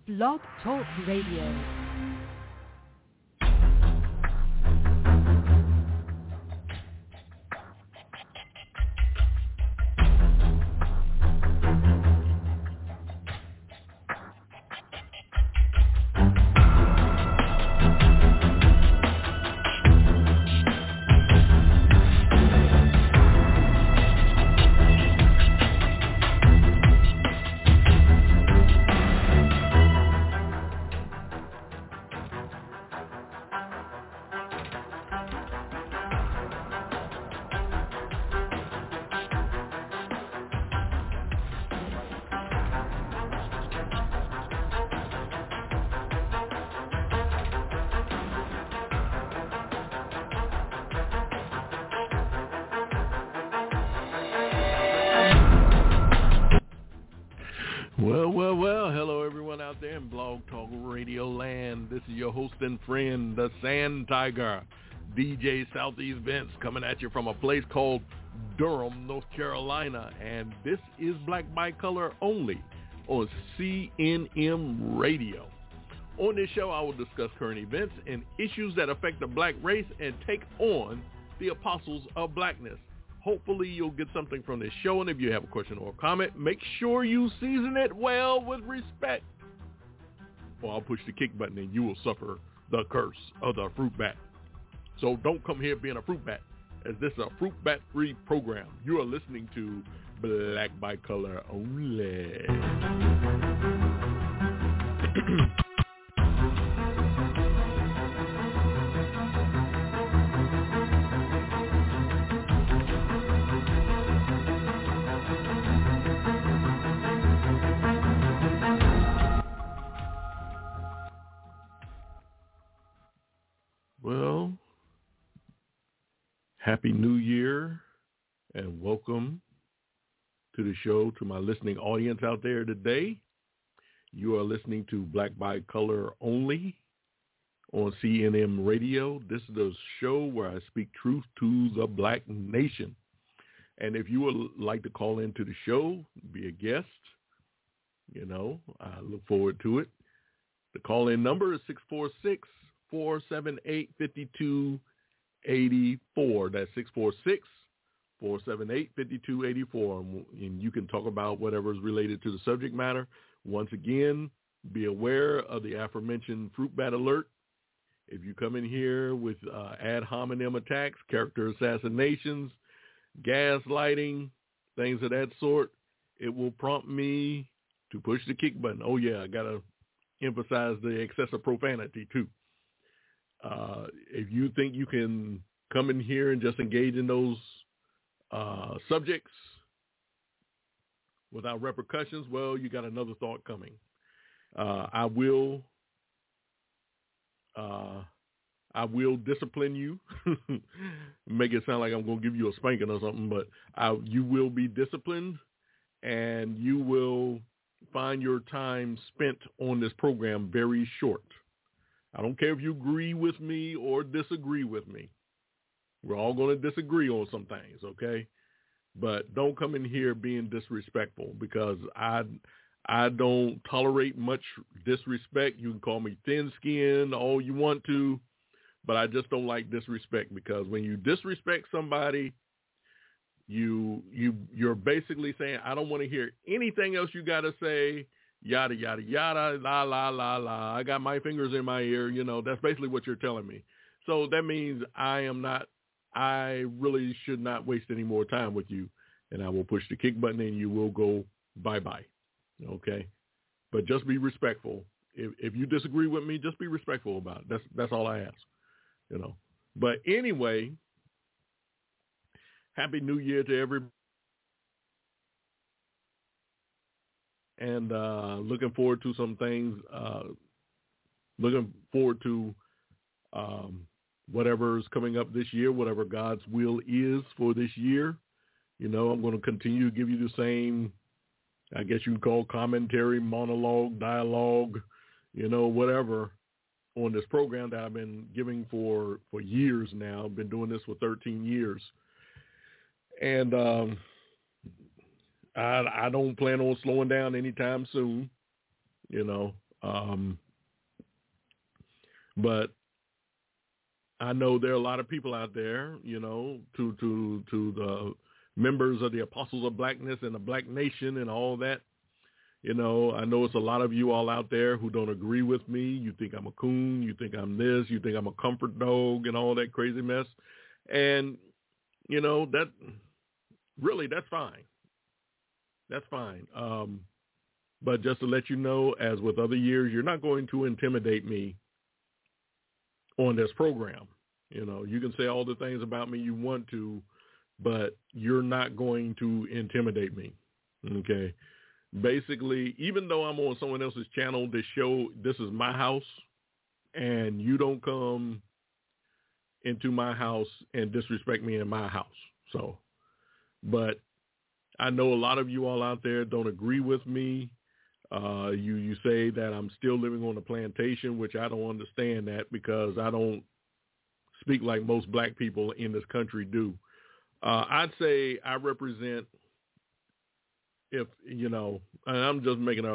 Blog Talk Radio. Well, hello everyone out there in Blog Talk Radio land. This is your host and friend, the Sand Tiger, DJ Southeast Vince, coming at you from a place called Durham, North Carolina. And this is Black by Color only on CNM Radio. On this show, I will discuss current events and issues that affect the black race and take on the apostles of blackness. Hopefully you'll get something from this show, and if you have a question or a comment, make sure you season it well with respect, or I'll push the kick button and you will suffer the curse of the fruit bat. So don't come here being a fruit bat, as this is a fruit bat free program. You are listening to Black by Color only. Well, Happy New Year and welcome to the show, to my listening audience out there today. You are listening to Black by Color only on CNM Radio. This is the show where I speak truth to the black nation. And if you would like to call into the show, be a guest, I look forward to it. The call-in number is 646-478-5284. That's 646-478-5284. And you can talk about whatever is related to the subject matter. Once again, be aware of the aforementioned fruit bat alert. If you come in here with ad hominem attacks, character assassinations, gaslighting, things of that sort, it will prompt me to push the kick button. Oh, yeah, I got to emphasize the excessive profanity, too. If you think you can come in here and just engage in those subjects without repercussions, well, you got another thought coming. I will discipline you, make it sound like I'm going to give you a spanking or something, but you will be disciplined, and you will find your time spent on this program very short. I don't care if you agree with me or disagree with me. We're all going to disagree on some things, okay? But don't come in here being disrespectful, because I don't tolerate much disrespect. You can call me thin-skinned all you want to, but I just don't like disrespect, because when you disrespect somebody, you're basically saying, I don't want to hear anything else you got to say, yada, yada, yada, la, la, la, la. I got my fingers in my ear. That's basically what you're telling me. So that means I really should not waste any more time with you, and I will push the kick button and you will go bye-bye. Okay? But just be respectful. If you disagree with me, just be respectful about it. That's all I ask, But anyway, Happy New Year to everybody. And looking forward to some things, looking forward to whatever's coming up this year, whatever God's will is for this year. I'm going to continue to give you the same, I guess you can call commentary, monologue, dialogue, whatever, on this program that I've been giving for years now. I've been doing this for 13 years. And I don't plan on slowing down anytime soon. But I know there are a lot of people out there, to the members of the Apostles of Blackness and the Black Nation and all that. I know it's a lot of you all out there who don't agree with me. You think I'm a coon. You think I'm this. You think I'm a comfort dog and all that crazy mess. And, that's fine. That's fine. But just to let you know, as with other years, you're not going to intimidate me on this program. You can say all the things about me you want to, but you're not going to intimidate me. Okay. Basically, even though I'm on someone else's channel, this is my house, and you don't come into my house and disrespect me in my house. So, but I know a lot of you all out there don't agree with me. You say that I'm still living on a plantation, which I don't understand that, because I don't speak like most black people in this country do. I'd say I represent, and I'm just making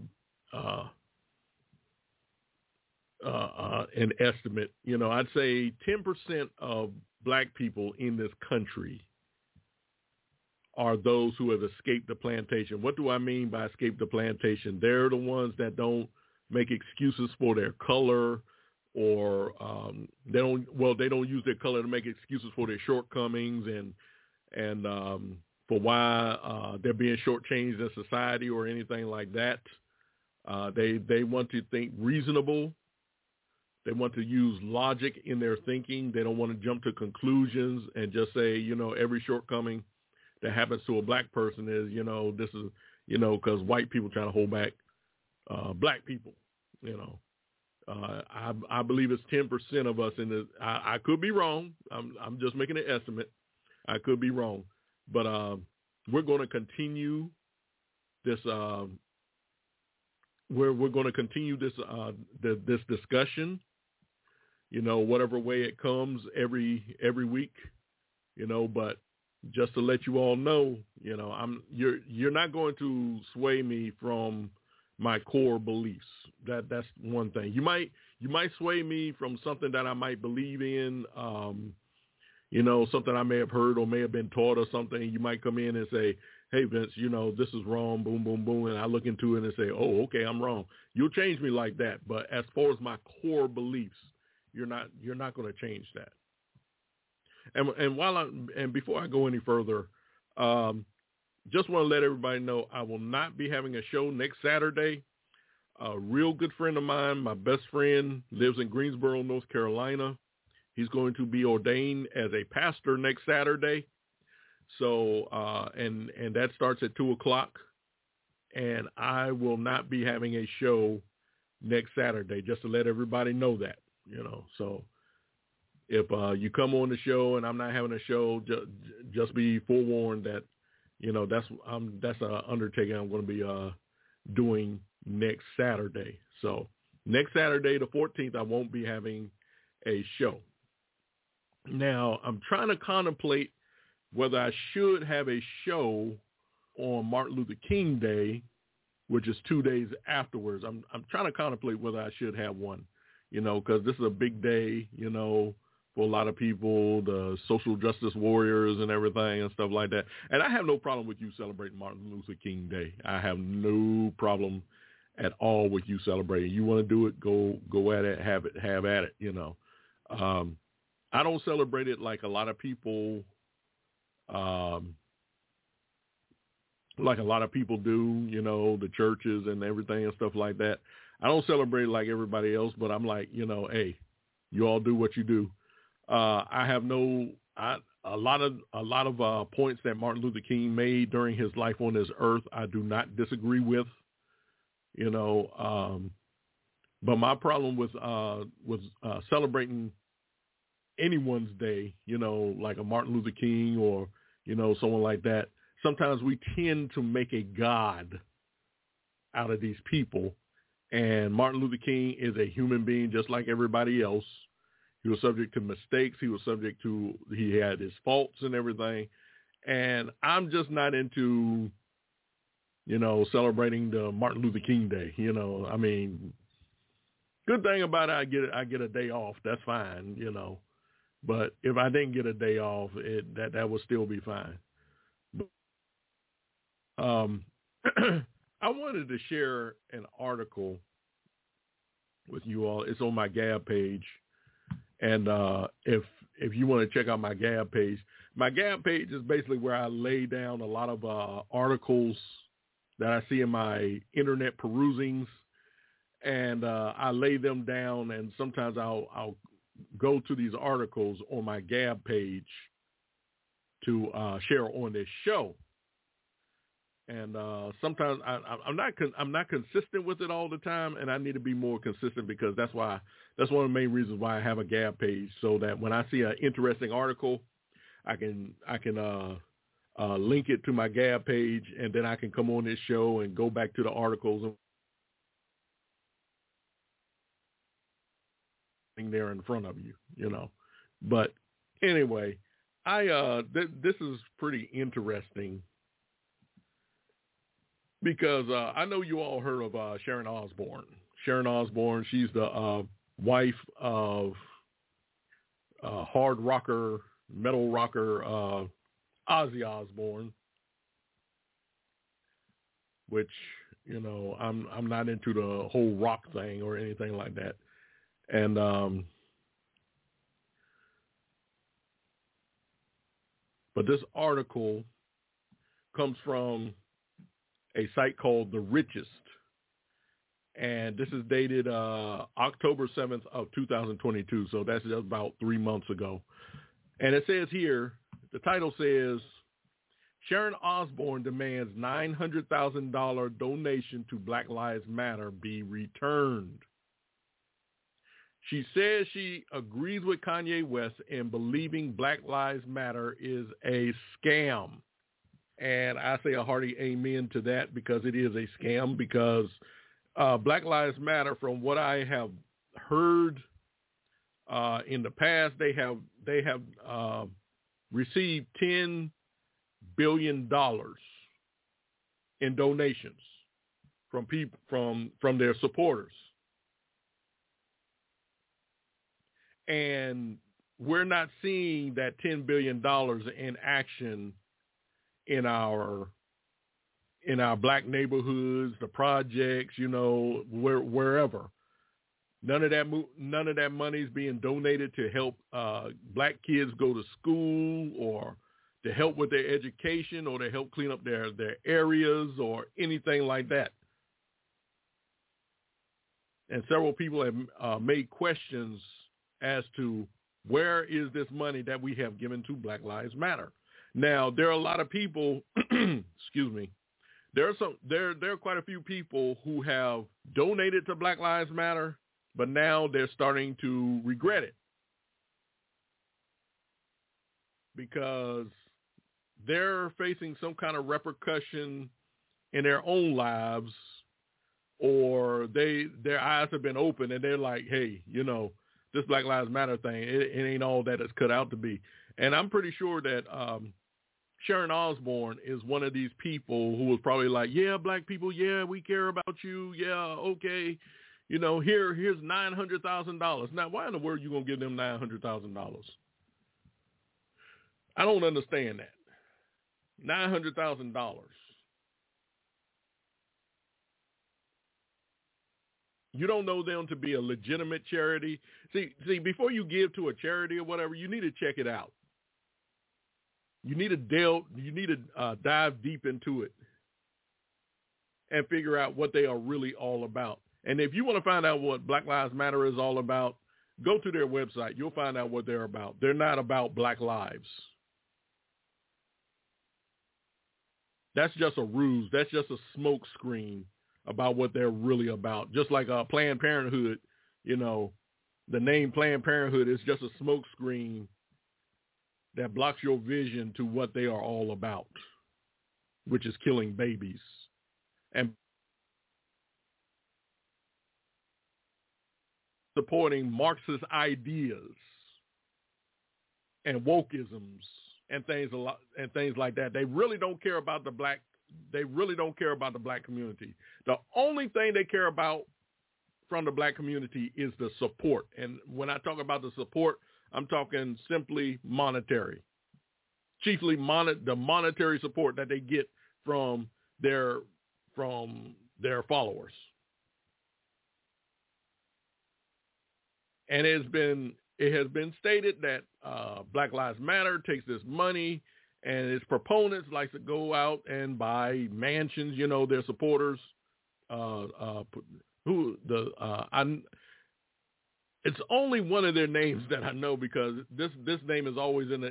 an estimate, I'd say 10% of black people in this country are those who have escaped the plantation. What do I mean by escape the plantation? They're the ones that don't make excuses for their color, or they don't use their color to make excuses for their shortcomings and for why they're being shortchanged in society or anything like that. They want to think reasonable. They want to use logic in their thinking. They don't want to jump to conclusions and just say, every shortcoming that happens to a black person is, this is, because white people trying to hold back black people, I believe it's 10% of us in the, I could be wrong. I'm just making an estimate. I could be wrong, but we're going to continue this, we're going to continue this, this discussion, whatever way it comes every week, but just to let you all know, you're not going to sway me from my core beliefs. That's one thing. You might sway me from something that I might believe in, something I may have heard or may have been taught or something. You might come in and say, hey, Vince, this is wrong, boom, boom, boom. And I look into it and say, oh, okay, I'm wrong. You'll change me like that. But as far as my core beliefs, you're not going to change that. And before I go any further, just want to let everybody know I will not be having a show next Saturday. A real good friend of mine, my best friend, lives in Greensboro, North Carolina. He's going to be ordained as a pastor next Saturday. So, and that starts at 2:00. And I will not be having a show next Saturday, just to let everybody know that, so if you come on the show and I'm not having a show, just be forewarned that, that's an undertaking I'm going to be doing next Saturday. So next Saturday, the 14th, I won't be having a show. Now, I'm trying to contemplate whether I should have a show on Martin Luther King Day, which is 2 days afterwards. I'm trying to contemplate whether I should have one, because this is a big day, for a lot of people, the social justice warriors and everything and stuff like that. And I have no problem with you celebrating Martin Luther King Day. I have no problem at all with you celebrating. You want to do it, go at it, have at it, I don't celebrate it like a lot of people do, the churches and everything and stuff like that. I don't celebrate it like everybody else, but I'm like, hey, you all do what you do. I have a lot of points that Martin Luther King made during his life on this earth, I do not disagree with, but my problem with celebrating anyone's day, like a Martin Luther King or, someone like that. Sometimes we tend to make a god out of these people. And Martin Luther King is a human being just like everybody else. He was subject to mistakes. He had his faults and everything. And I'm just not into celebrating the Martin Luther King Day. I mean, good thing about it, I get a day off. That's fine, But if I didn't get a day off, that would still be fine. But, I wanted to share an article with you all. It's on my Gab page, and if you want to check out my Gab page is basically where I lay down a lot of articles that I see in my internet perusings, and I lay them down, and sometimes I'll go to these articles on my Gab page to share on this show. And sometimes I'm not consistent with it all the time, and I need to be more consistent because that's one of the main reasons why I have a Gab page, so that when I see an interesting article, I can link it to my Gab page, and then I can come on this show and go back to the articles and there in front of you, But anyway, this is pretty interesting because I know you all heard of Sharon Osbourne. Sharon Osbourne, she's the wife of hard rocker, metal rocker Ozzy Osbourne, which, I'm not into the whole rock thing or anything like that. And but this article comes from a site called The Richest, and this is dated October 7th of 2022, so that's just about 3 months ago. And it says here, the title says, Sharon Osbourne demands $900,000 donation to Black Lives Matter be returned. She says she agrees with Kanye West in believing Black Lives Matter is a scam. And I say a hearty amen to that, because it is a scam, because Black Lives Matter, from what I have heard in the past, they have received $10 billion in donations from people from their supporters. And we're not seeing that $10 billion in action in our black neighborhoods, the projects, wherever. None of that money is being donated to help black kids go to school, or to help with their education, or to help clean up their areas, or anything like that. And several people have made questions as to where is this money that we have given to Black Lives Matter. Now, there are a lot of people, excuse me, there are quite a few people who have donated to Black Lives Matter, but now they're starting to regret it, because they're facing some kind of repercussion in their own lives, or their eyes have been opened and they're like, hey, this Black Lives Matter thing, it ain't all that it's cut out to be. And I'm pretty sure that Sharon Osbourne is one of these people who was probably like, yeah, black people, yeah, we care about you. Yeah, okay. Here's $900,000. Now, why in the world are you going to give them $900,000? I don't understand that. $900,000. You don't know them to be a legitimate charity. See, before you give to a charity or whatever, you need to check it out. You need to dive deep into it and figure out what they are really all about. And if you want to find out what Black Lives Matter is all about, go to their website. You'll find out what they're about. They're not about black lives. That's just a ruse. That's just a smoke screen about what they're really about. Just like Planned Parenthood, the name Planned Parenthood is just a smoke screen that blocks your vision to what they are all about, which is killing babies and supporting Marxist ideas and wokeisms and things like that. They really don't care about the black they really don't care about the black community. The only thing they care about from the black community is the support. And when I talk about the support, I'm talking simply monetary, chiefly the monetary support that they get from their followers. And it has been stated that Black Lives Matter takes this money, and its proponents like to go out and buy mansions. You know, their supporters. It's only one of their names that I know, because this name is always in the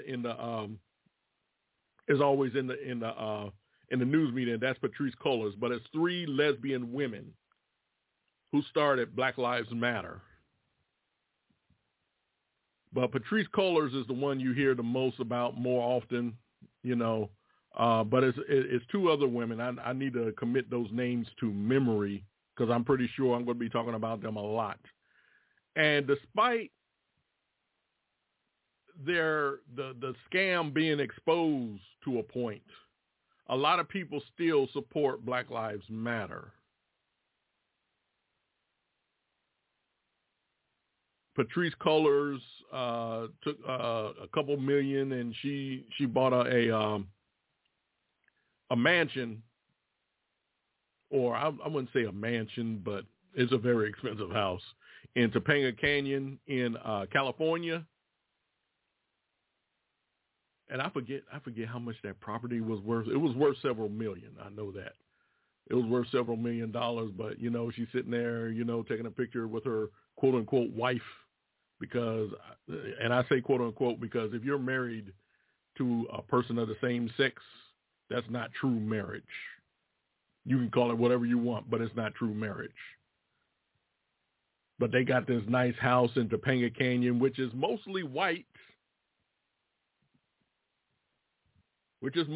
news media, and that's Patrisse Cullors. But it's 3 lesbian women who started Black Lives Matter. But Patrisse Cullors is the one you hear the most about more often, you know. But it's 2 other women. I need to commit those names to memory, because I'm pretty sure I'm going to be talking about them a lot. And despite the scam being exposed to a point, a lot of people still support Black Lives Matter. Patrisse Cullors took a couple million, and she bought a mansion, or I wouldn't say a mansion, but it's a very expensive house in Topanga Canyon in California. And I forget how much that property was worth. It was worth several million. I know that. It was worth several $1 million, but, you know, she's sitting there, you know, taking a picture with her quote unquote wife, because, and I say quote unquote, because if you're married to a person of the same sex, that's not true marriage. You can call it whatever you want, but it's not true marriage. But they got this nice house in Topanga Canyon, which is mostly white. A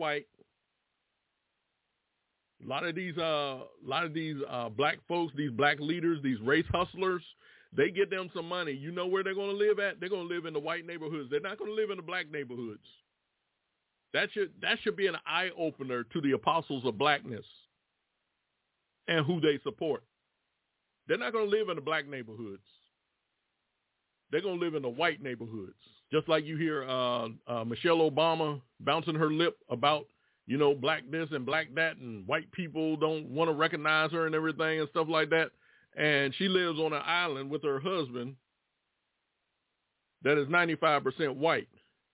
lot of these black folks, these black leaders, these race hustlers, they get them some money. You know where they're going to live at? They're going to live in the white neighborhoods. They're not going to live in the black neighborhoods. That should be an eye opener to the apostles of blackness and who they support. They're not going to live in the black neighborhoods. They're going to live in the white neighborhoods. Just like you hear Michelle Obama bouncing her lip about, you know, black this and black that, and white people don't want to recognize her and everything and stuff like that. And she lives on an island with her husband that is 95% white.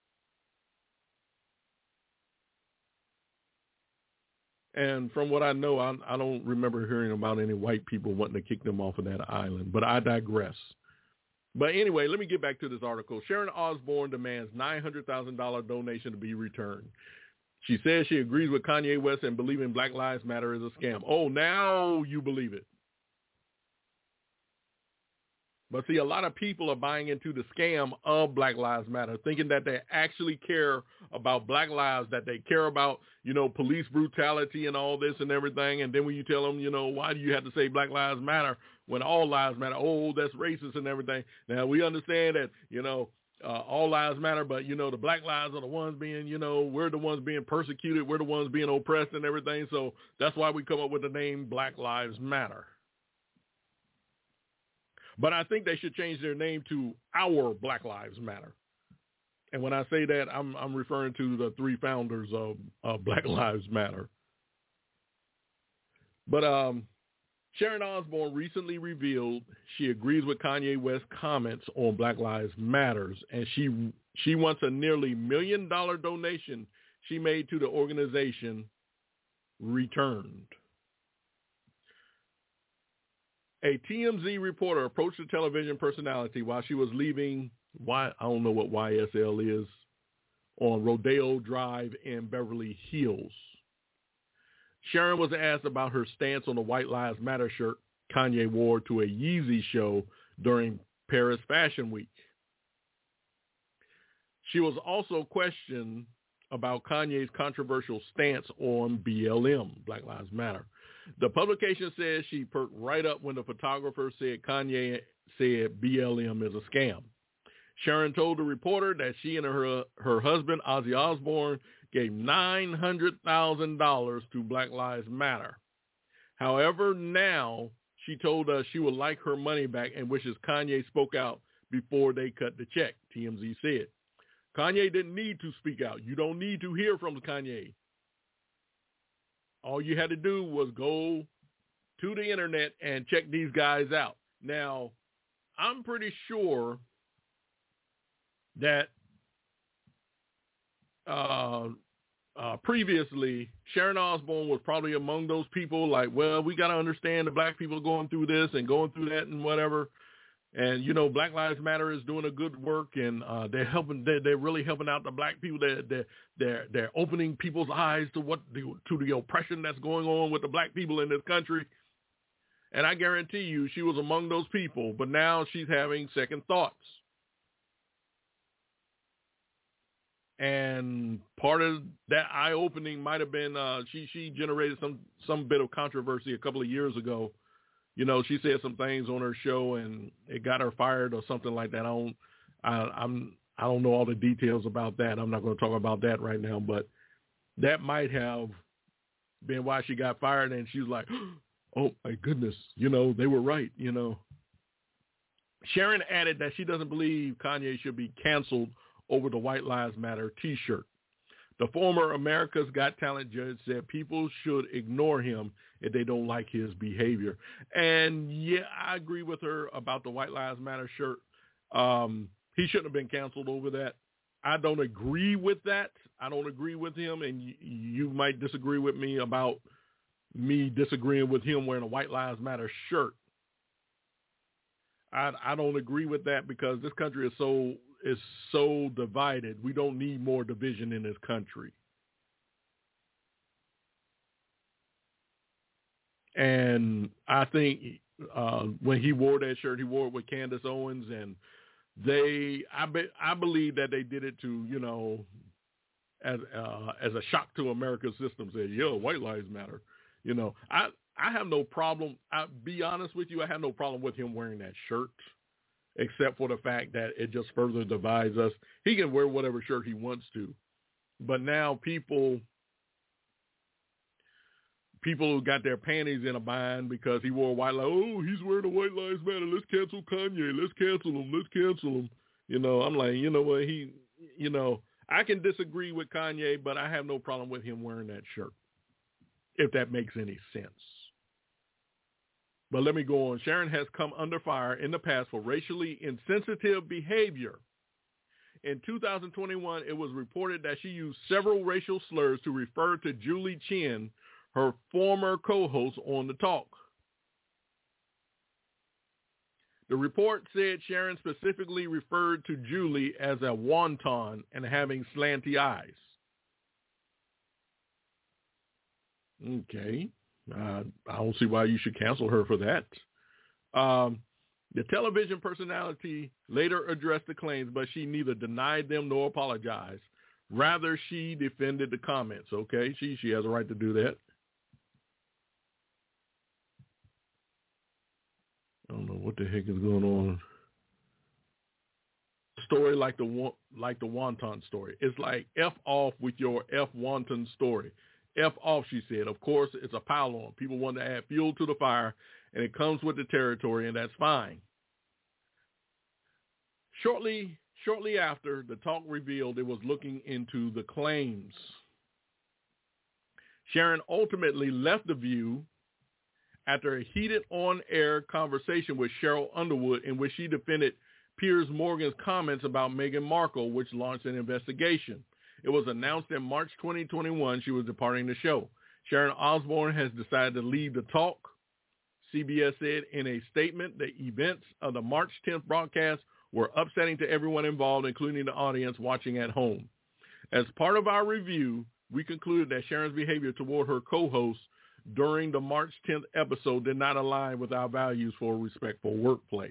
And from what I know, I don't remember hearing about any white people wanting to kick them off of that island, but I digress. But anyway, let me get back to this article. Sharon Osbourne demands $900,000 donation to be returned. She says she agrees with Kanye West and believing Black Lives Matter is a scam. Oh, now you believe it. But see, a lot of people are buying into the scam of Black Lives Matter, thinking that they actually care about black lives, that they care about, you know, police brutality and all this and everything. And then when you tell them, you know, why do you have to say Black Lives Matter when all lives matter? Oh, that's racist and everything. Now, we understand that, you know, all lives matter, but, you know, the black lives are the ones being, you know, we're the ones being persecuted. We're the ones being oppressed and everything. So that's why we come up with the name Black Lives Matter. But I think they should change their name to Our Black Lives Matter. And when I say that, I'm referring to the 3 founders of Black Lives Matter. But Sharon Osbourne recently revealed she agrees with Kanye West's comments on Black Lives Matters, and she wants a nearly $1 million donation she made to the organization returned. A TMZ reporter approached the television personality while she was leaving, I don't know what YSL is, on Rodeo Drive in Beverly Hills. Sharon was asked about her stance on the White Lives Matter shirt Kanye wore to a Yeezy show during Paris Fashion Week. She was also questioned about Kanye's controversial stance on BLM, Black Lives Matter. The publication says she perked right up when the photographer said Kanye said BLM is a scam. Sharon told the reporter that she and her husband, Ozzy Osbourne, gave $900,000 to Black Lives Matter. However, now she told us she would like her money back and wishes Kanye spoke out before they cut the check, TMZ said. Kanye didn't need to speak out. You don't need to hear from Kanye. All you had to do was go to the internet and check these guys out. Now, I'm pretty sure that previously, Sharon Osbourne was probably among those people like, well, we got to understand the black people are going through this and going through that and whatever. And, you know, Black Lives Matter is doing a good work, and they're really helping out the black people. They're opening people's eyes to the oppression that's going on with the black people in this country. And I guarantee you she was among those people, but now she's having second thoughts. And part of that eye-opening might have been she generated some bit of controversy a couple of years ago. You know, she said some things on her show and it got her fired or something like that. I don't know all the details about that. I'm not going to talk about that right now, but that might have been why she got fired. And she was like, oh my goodness, you know, they were right, you know. Sharon added that she doesn't believe Kanye should be canceled over the White Lives Matter T-shirt. The former America's Got Talent judge said people should ignore him if they don't like his behavior. And yeah, I agree with her about the White Lives Matter shirt. He shouldn't have been canceled over that. I don't agree with that. I don't agree with him, and you might disagree with me about me disagreeing with him wearing a White Lives Matter shirt. I don't agree with that because this country is so divided. We don't need more division in this country. And I think when he wore that shirt, he wore it with Candace Owens, and I believe that they did it to, you know, as a shock to America's system. Said, yeah, White Lives Matter. You know, I have no problem. I'll be honest with you, I have no problem with him wearing that shirt, except for the fact that it just further divides us. He can wear whatever shirt he wants to. But now people who got their panties in a bind because he wore a white light, oh, he's wearing a White Lives Matter, let's cancel Kanye, let's cancel him. You know, I'm like, you know what, I can disagree with Kanye, but I have no problem with him wearing that shirt, if that makes any sense. But let me go on. Sharon has come under fire in the past for racially insensitive behavior. In 2021, it was reported that she used several racial slurs to refer to Julie Chen, her former co-host on The Talk. The report said Sharon specifically referred to Julie as a wonton and having slanty eyes. Okay. I don't see why you should cancel her for that. The television personality later addressed the claims, but she neither denied them nor apologized. Rather, she defended the comments. Okay, she has a right to do that. I don't know what the heck is going on. Story like the wonton story. It's like F off with your F wonton story. F off, she said. Of course, it's a pile-on. People want to add fuel to the fire, and it comes with the territory, and that's fine. Shortly after, The Talk revealed it was looking into the claims. Sharon ultimately left The View after a heated on-air conversation with Cheryl Underwood in which she defended Piers Morgan's comments about Meghan Markle, which launched an investigation. It was announced in March 2021 she was departing the show. Sharon Osbourne has decided to leave The Talk. CBS said in a statement, the events of the March 10th broadcast were upsetting to everyone involved, including the audience watching at home. As part of our review, we concluded that Sharon's behavior toward her co-host during the March 10th episode did not align with our values for a respectful workplace.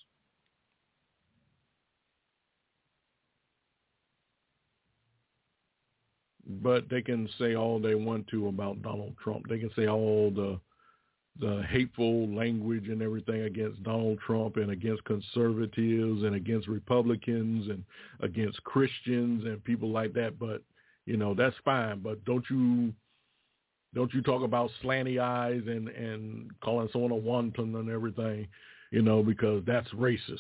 But they can say all they want to about Donald Trump. They can say all the hateful language and everything against Donald Trump and against conservatives and against Republicans and against Christians and people like that. But That's fine. But don't you talk about slanty eyes and calling someone a wonton and everything, because that's racist.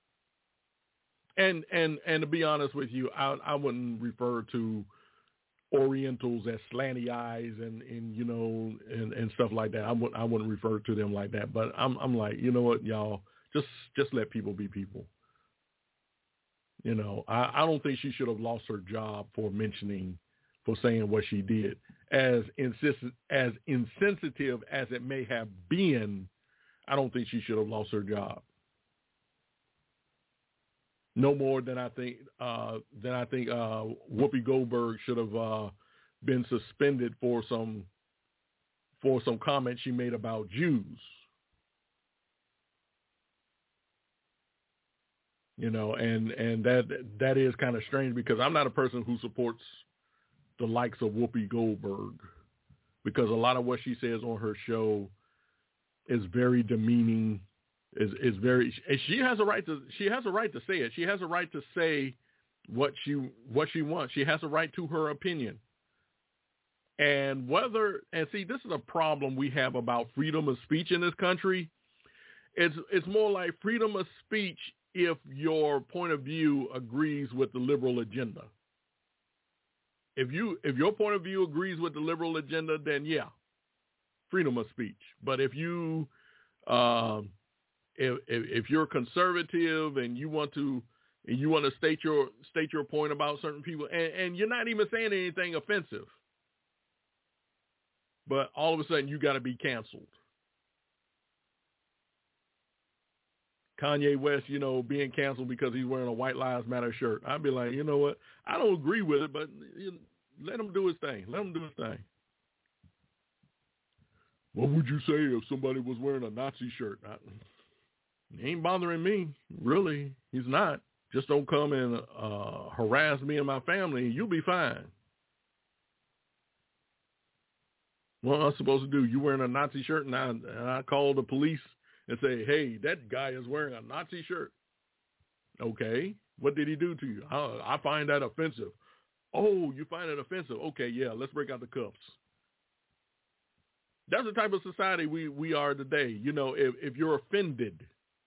And to be honest with you, I wouldn't refer to Orientals as slanty eyes and stuff like that. I wouldn't refer to them like that. But I'm like, you know what, y'all, just let people be people. I don't think she should have lost her job for saying what she did. As insensitive as it may have been, I don't think she should have lost her job. No more than I think Whoopi Goldberg should have been suspended for some comments she made about Jews. And that is kind of strange, because I'm not a person who supports the likes of Whoopi Goldberg, because a lot of what she says on her show is very demeaning. Is very, she has a right to say it. She has a right to say what she wants. She has a right to her opinion. And see, this is a problem we have about freedom of speech in this country. It's more like freedom of speech if your point of view agrees with the liberal agenda. If your point of view agrees with the liberal agenda, then yeah, freedom of speech. But if you if you're conservative and you want to state your point about certain people, and you're not even saying anything offensive, but all of a sudden you got to be canceled. Kanye West, being canceled because he's wearing a White Lives Matter shirt. I'd be like, you know what? I don't agree with it, but let him do his thing. Let him do his thing. What would you say if somebody was wearing a Nazi shirt? He ain't bothering me, really. He's not. Just don't come and harass me and my family, and you'll be fine. What am I supposed to do? You wearing a Nazi shirt, and I call the police and say, hey, that guy is wearing a Nazi shirt. Okay, what did he do to you? I find that offensive. Oh, you find it offensive? Okay, yeah, let's break out the cuffs. That's the type of society we are today. If you're offended,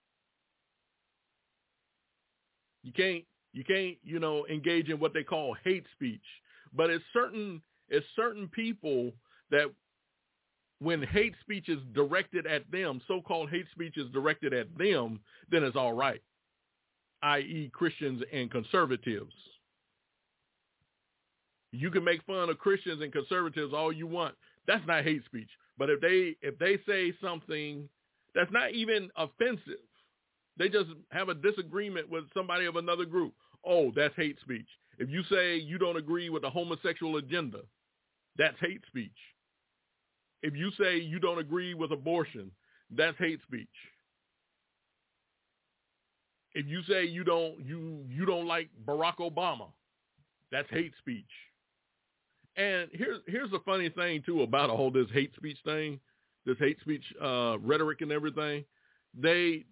you can't engage in what they call hate speech. But it's certain people that when hate speech is directed at them, so-called hate speech is directed at them, then it's all right, i.e. Christians and conservatives. You can make fun of Christians and conservatives all you want. That's not hate speech. But if they say something that's not even offensive, they just have a disagreement with somebody of another group, oh, that's hate speech. If you say you don't agree with the homosexual agenda, that's hate speech. If you say you don't agree with abortion, that's hate speech. If you say you don't like Barack Obama, that's hate speech. And here's the funny thing too about all this hate speech thing, this hate speech rhetoric and everything. They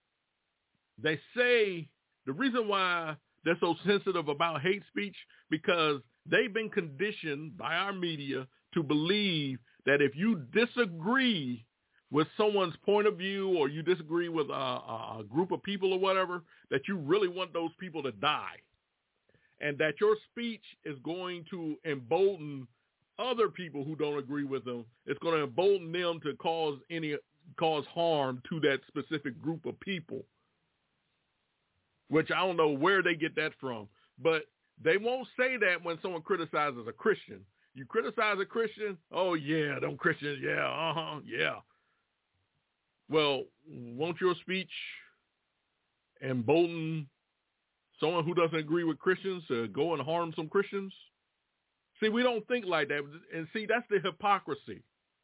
say the reason why they're so sensitive about hate speech, because they've been conditioned by our media to believe that if you disagree with someone's point of view, or you disagree with a group of people or whatever, that you really want those people to die, and that your speech is going to embolden other people who don't agree with them. It's going to embolden them to cause harm to that specific group of people, which I don't know where they get that from. But they won't say that when someone criticizes a Christian. You criticize a Christian, oh, yeah, them Christians, yeah, yeah. Well, won't your speech embolden someone who doesn't agree with Christians to go and harm some Christians? See, we don't think like that. And see, that's the hypocrisy.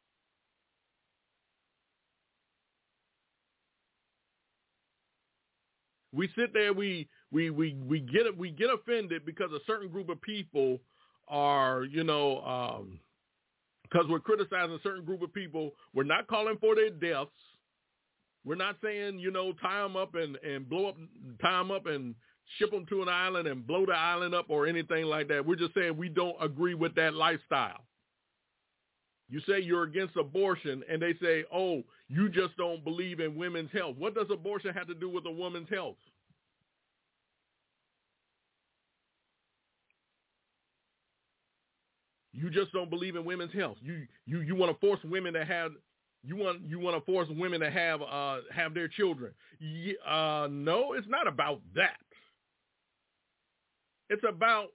We sit there, we get offended because a certain group of people are, because we're criticizing a certain group of people. We're not calling for their deaths. We're not saying, tie them up and blow up, tie them up and ship them to an island and blow the island up or anything like that. We're just saying we don't agree with that lifestyle. You say you're against abortion, and they say, oh, you just don't believe in women's health. What does abortion have to do with a woman's health? You just don't believe in women's health. You want to force women to have you want to force women to have their children. No, it's not about that. It's about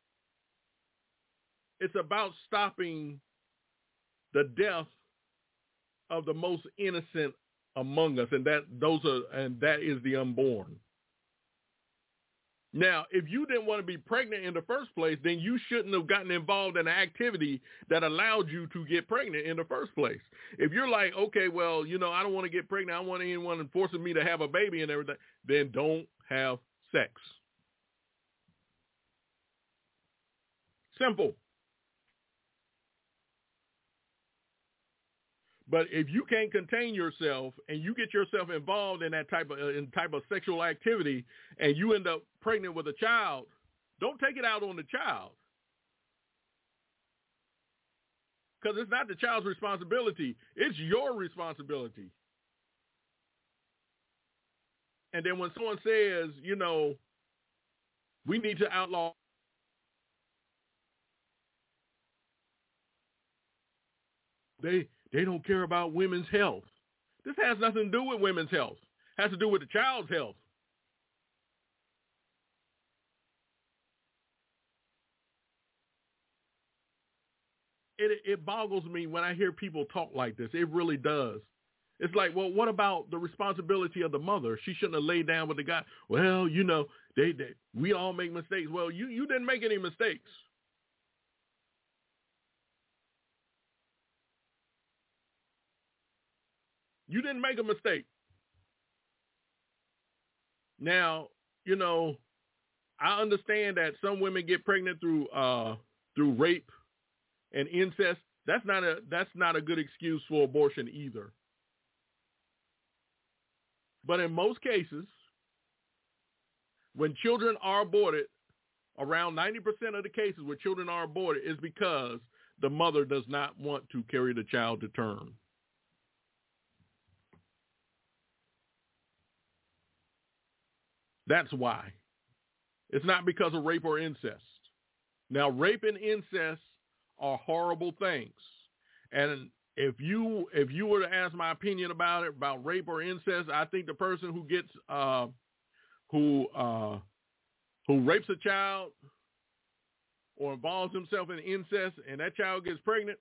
stopping the death of the most innocent among us, and that is the unborn. Now, if you didn't want to be pregnant in the first place, then you shouldn't have gotten involved in an activity that allowed you to get pregnant in the first place. If you're like, okay, well, I don't want to get pregnant, I don't want anyone forcing me to have a baby and everything, then don't have sex. Simple. But if you can't contain yourself and you get yourself involved in that type of sexual activity and you end up pregnant with a child, don't take it out on the child. Because it's not the child's responsibility. It's your responsibility. And then when someone says, we need to outlaw, they don't care about women's health. This has nothing to do with women's health. It has to do with the child's health. It boggles me when I hear people talk like this. It really does. It's like, well, what about the responsibility of the mother? She shouldn't have laid down with the guy. Well, we all make mistakes. Well, you didn't make any mistakes. You didn't make a mistake. Now, I understand that some women get pregnant through rape and incest. That's not a good excuse for abortion either. But in most cases, when children are aborted, around 90% of the cases where children are aborted is because the mother does not want to carry the child to term. That's why. It's not because of rape or incest. Now, rape and incest are horrible things. And if you were to ask my opinion about it, about rape or incest, I think the person who gets who rapes a child or involves himself in incest and that child gets pregnant,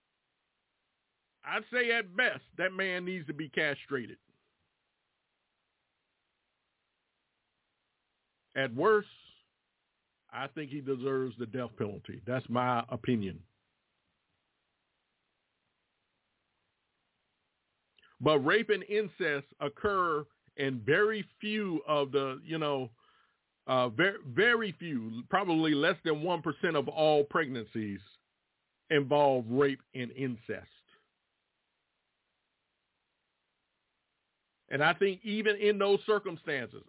I'd say at best that man needs to be castrated. At worst, I think he deserves the death penalty. That's my opinion. But rape and incest occur in very few of the, very few, probably less than 1% of all pregnancies involve rape and incest. And I think even in those circumstances,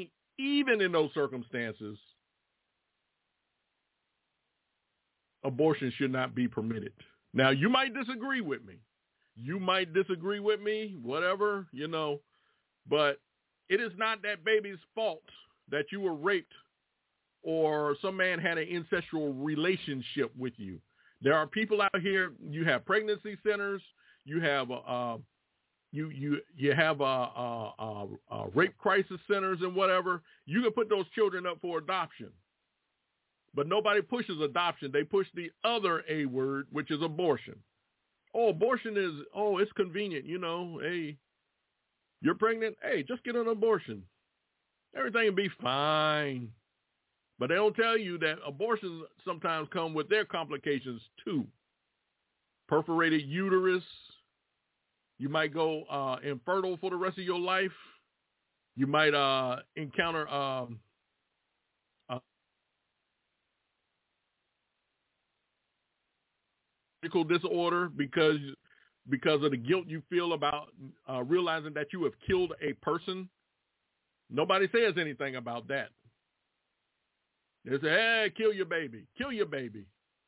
abortion should not be permitted. Now, you might disagree with me. Whatever, but it is not that baby's fault that you were raped or some man had an incestual relationship with you. There are people out here, you have pregnancy centers, you have you have rape crisis centers and whatever. You can put those children up for adoption. But nobody pushes adoption. They push the other A word, which is abortion. Oh, abortion is, it's convenient, hey, you're pregnant, hey, just get an abortion. Everything will be fine. But they don't tell you that abortions sometimes come with their complications too. Perforated uterus. You might go infertile for the rest of your life. You might encounter medical disorder because of the guilt you feel about realizing that you have killed a person. Nobody says anything about that. They say, hey, kill your baby. Kill your baby.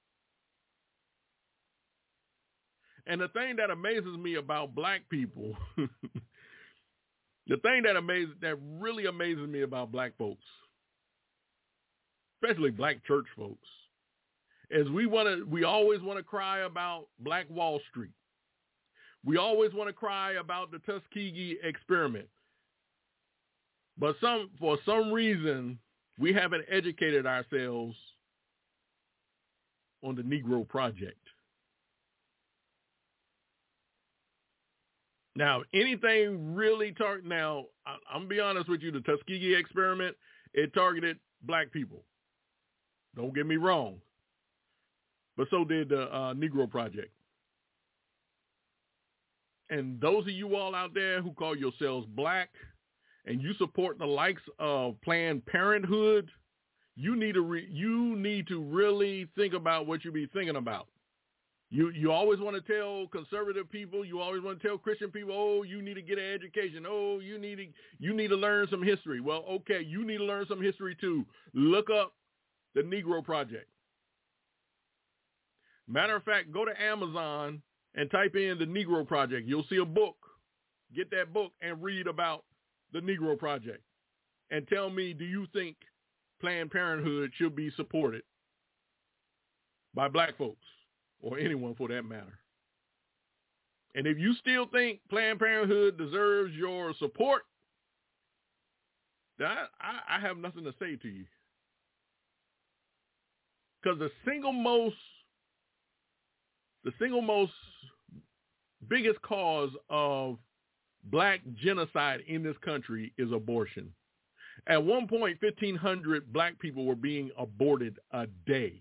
And the thing that amazes me about black people, the thing that really amazes me about black folks, especially black church folks, is we always want to cry about Black Wall Street. We always want to cry about the Tuskegee experiment. But for some reason, we haven't educated ourselves on the Negro Project. Now, anything really I'm going to be honest with you, the Tuskegee experiment, it targeted black people. Don't get me wrong. But so did the Negro Project. And those of you all out there who call yourselves black and you support the likes of Planned Parenthood, you need to really think about what you be thinking about. You always want to tell conservative people, you always want to tell Christian people, oh, you need to get an education. Oh, you need to learn some history. Well, okay, you need to learn some history too. Look up the Negro Project. Matter of fact, go to Amazon and type in the Negro Project. You'll see a book. Get that book and read about the Negro Project. And tell me, do you think Planned Parenthood should be supported by black folks or anyone for that matter? And if you still think Planned Parenthood deserves your support, then I have nothing to say to you. Because the single most biggest cause of black genocide in this country is abortion. At one point, 1,500 black people were being aborted a day.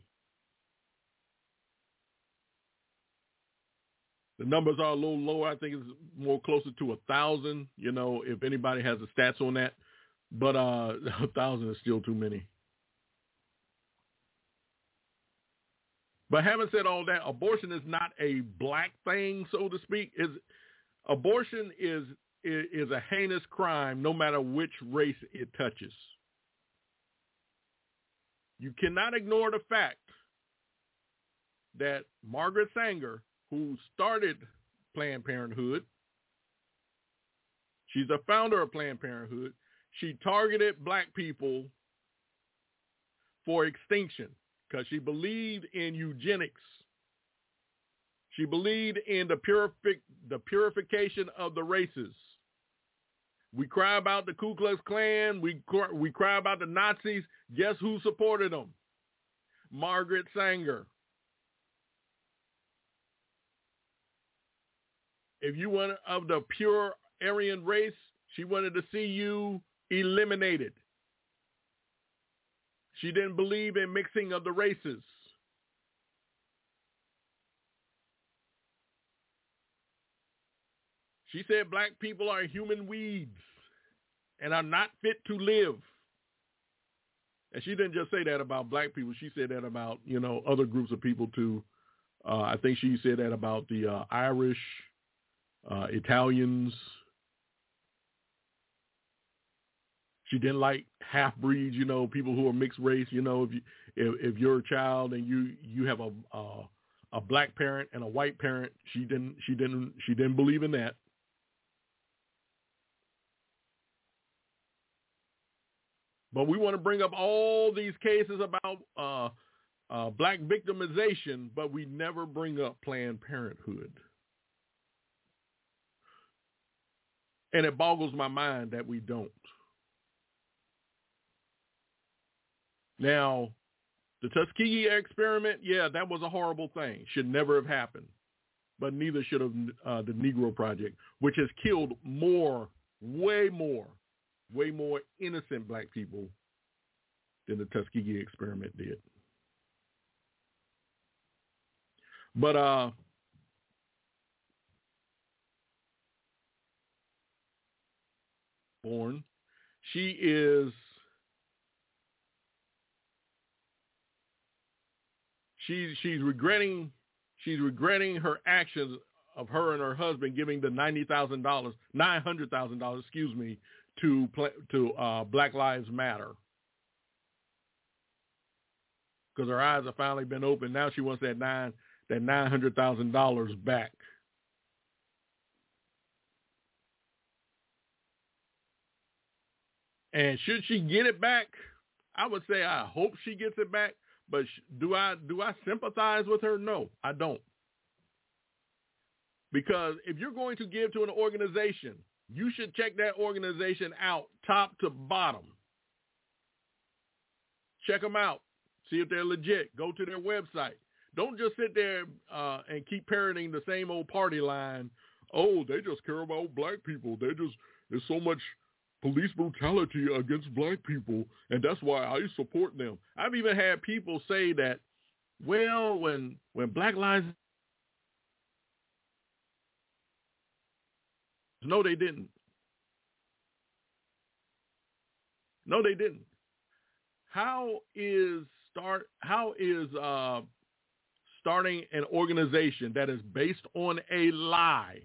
The numbers are a little lower. I think it's more closer to 1,000, if anybody has the stats on that. But 1,000 is still too many. But having said all that, abortion is not a black thing, so to speak. Abortion is a heinous crime no matter which race it touches. You cannot ignore the fact that Margaret Sanger, who started Planned Parenthood, she's the founder of Planned Parenthood, she targeted black people for extinction because she believed in eugenics. She believed in the purification of the races. We cry about the Ku Klux Klan. We cry about the Nazis. Guess who supported them? Margaret Sanger. If you were of the pure Aryan race, she wanted to see you eliminated. She didn't believe in mixing of the races. She said black people are human weeds and are not fit to live. And she didn't just say that about black people. She said that about, other groups of people too. I think she said that about the Irish, Italians. She didn't like half-breeds, people who are mixed race. If you're a child and you have a black parent and a white parent, she didn't believe in that. But we want to bring up all these cases about black victimization, but we never bring up Planned Parenthood. And it boggles my mind that we don't. Now, the Tuskegee experiment, yeah, that was a horrible thing. Should never have happened. But neither should have the Negro Project, which has killed way more innocent black people than the Tuskegee experiment did. But Born, she's regretting her actions of her and her husband giving the $900,000, to Black Lives Matter. because her eyes have finally been opened. Now she wants that $900,000 back. And should she get it back, I would say I hope she gets it back. But do I sympathize with her? No, I don't. Because if you're going to give to an organization, you should check that organization out top to bottom. Check them out. See if they're legit. Go to their website. Don't just sit there and keep parroting the same old party line. Oh, they just care about black people. There's so much police brutality against black people, and that's why I support them. I've even had people say that, well, when Black Lives... No, they didn't. No, they didn't. How is starting an organization that is based on a lie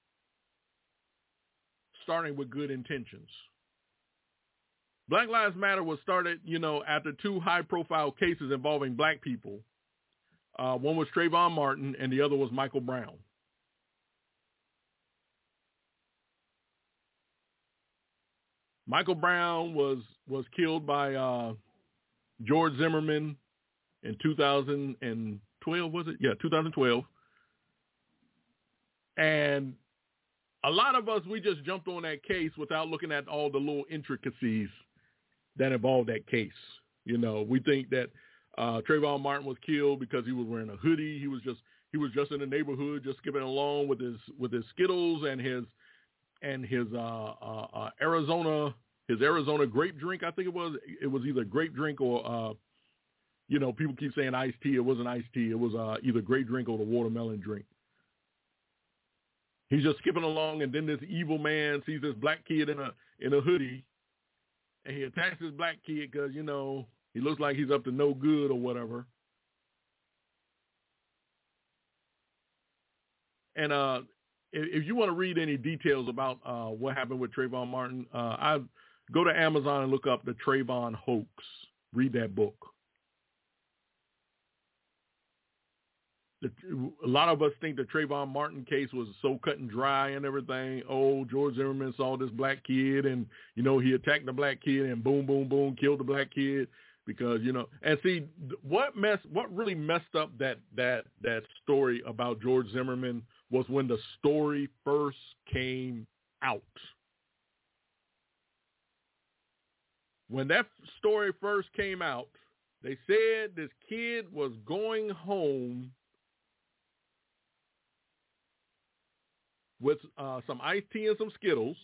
starting with good intentions? Black Lives Matter was started, after two high-profile cases involving black people. One was Trayvon Martin, and the other was Michael Brown. Michael Brown was killed by George Zimmerman in 2012, was it? Yeah, 2012. And a lot of us, we just jumped on that case without looking at all the little intricacies that involved that case. We think that Trayvon Martin was killed because he was wearing a hoodie. He was just in the neighborhood, just skipping along with his Skittles and his Arizona grape drink. I think it was either grape drink or people keep saying iced tea. It wasn't iced tea. It was either grape drink or the watermelon drink. He's just skipping along, and then this evil man sees this black kid in a hoodie, and he attacks this black kid because he looks like he's up to no good or whatever. And if you want to read any details about what happened with Trayvon Martin, I go to Amazon and look up the Trayvon hoax. Read that book. A lot of us think the Trayvon Martin case was so cut and dry and everything. Oh, George Zimmerman saw this black kid and, he attacked the black kid and boom, boom, boom, killed the black kid because, and see what really messed up that story about George Zimmerman was when the story first came out. When that story first came out, they said this kid was going home with some iced tea and some Skittles,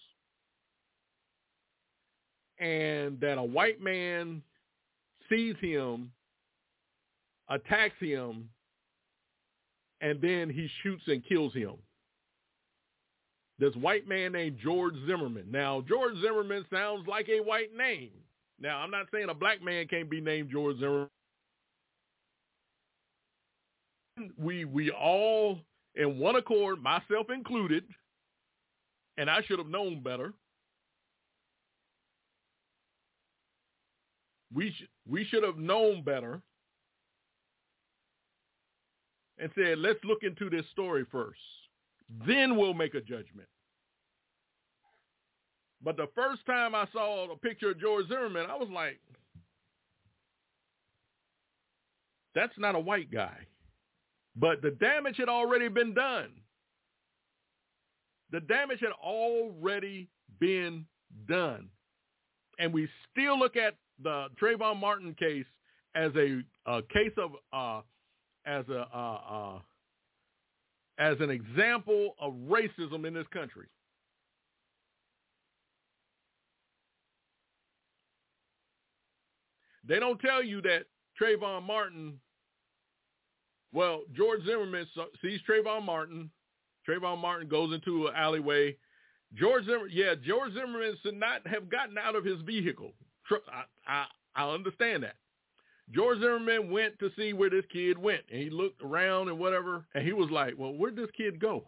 and that a white man sees him, attacks him, and then he shoots and kills him. This white man named George Zimmerman. Now, George Zimmerman sounds like a white name. Now, I'm not saying a black man can't be named George Zimmerman. We all, in one accord, myself included, and I should have known better. We should have known better and said, let's look into this story first. Then we'll make a judgment. But the first time I saw a picture of George Zimmerman, I was like, that's not a white guy. But the damage had already been done. The damage had already been done. And we still look at the Trayvon Martin case as a case of as an example of racism in this country. They don't tell you that Trayvon Martin, well, George Zimmerman sees Trayvon Martin. Trayvon Martin goes into an alleyway. George Zimmerman should not have gotten out of his vehicle. I understand that. George Zimmerman went to see where this kid went, and he looked around and whatever, and he was like, well, where'd this kid go?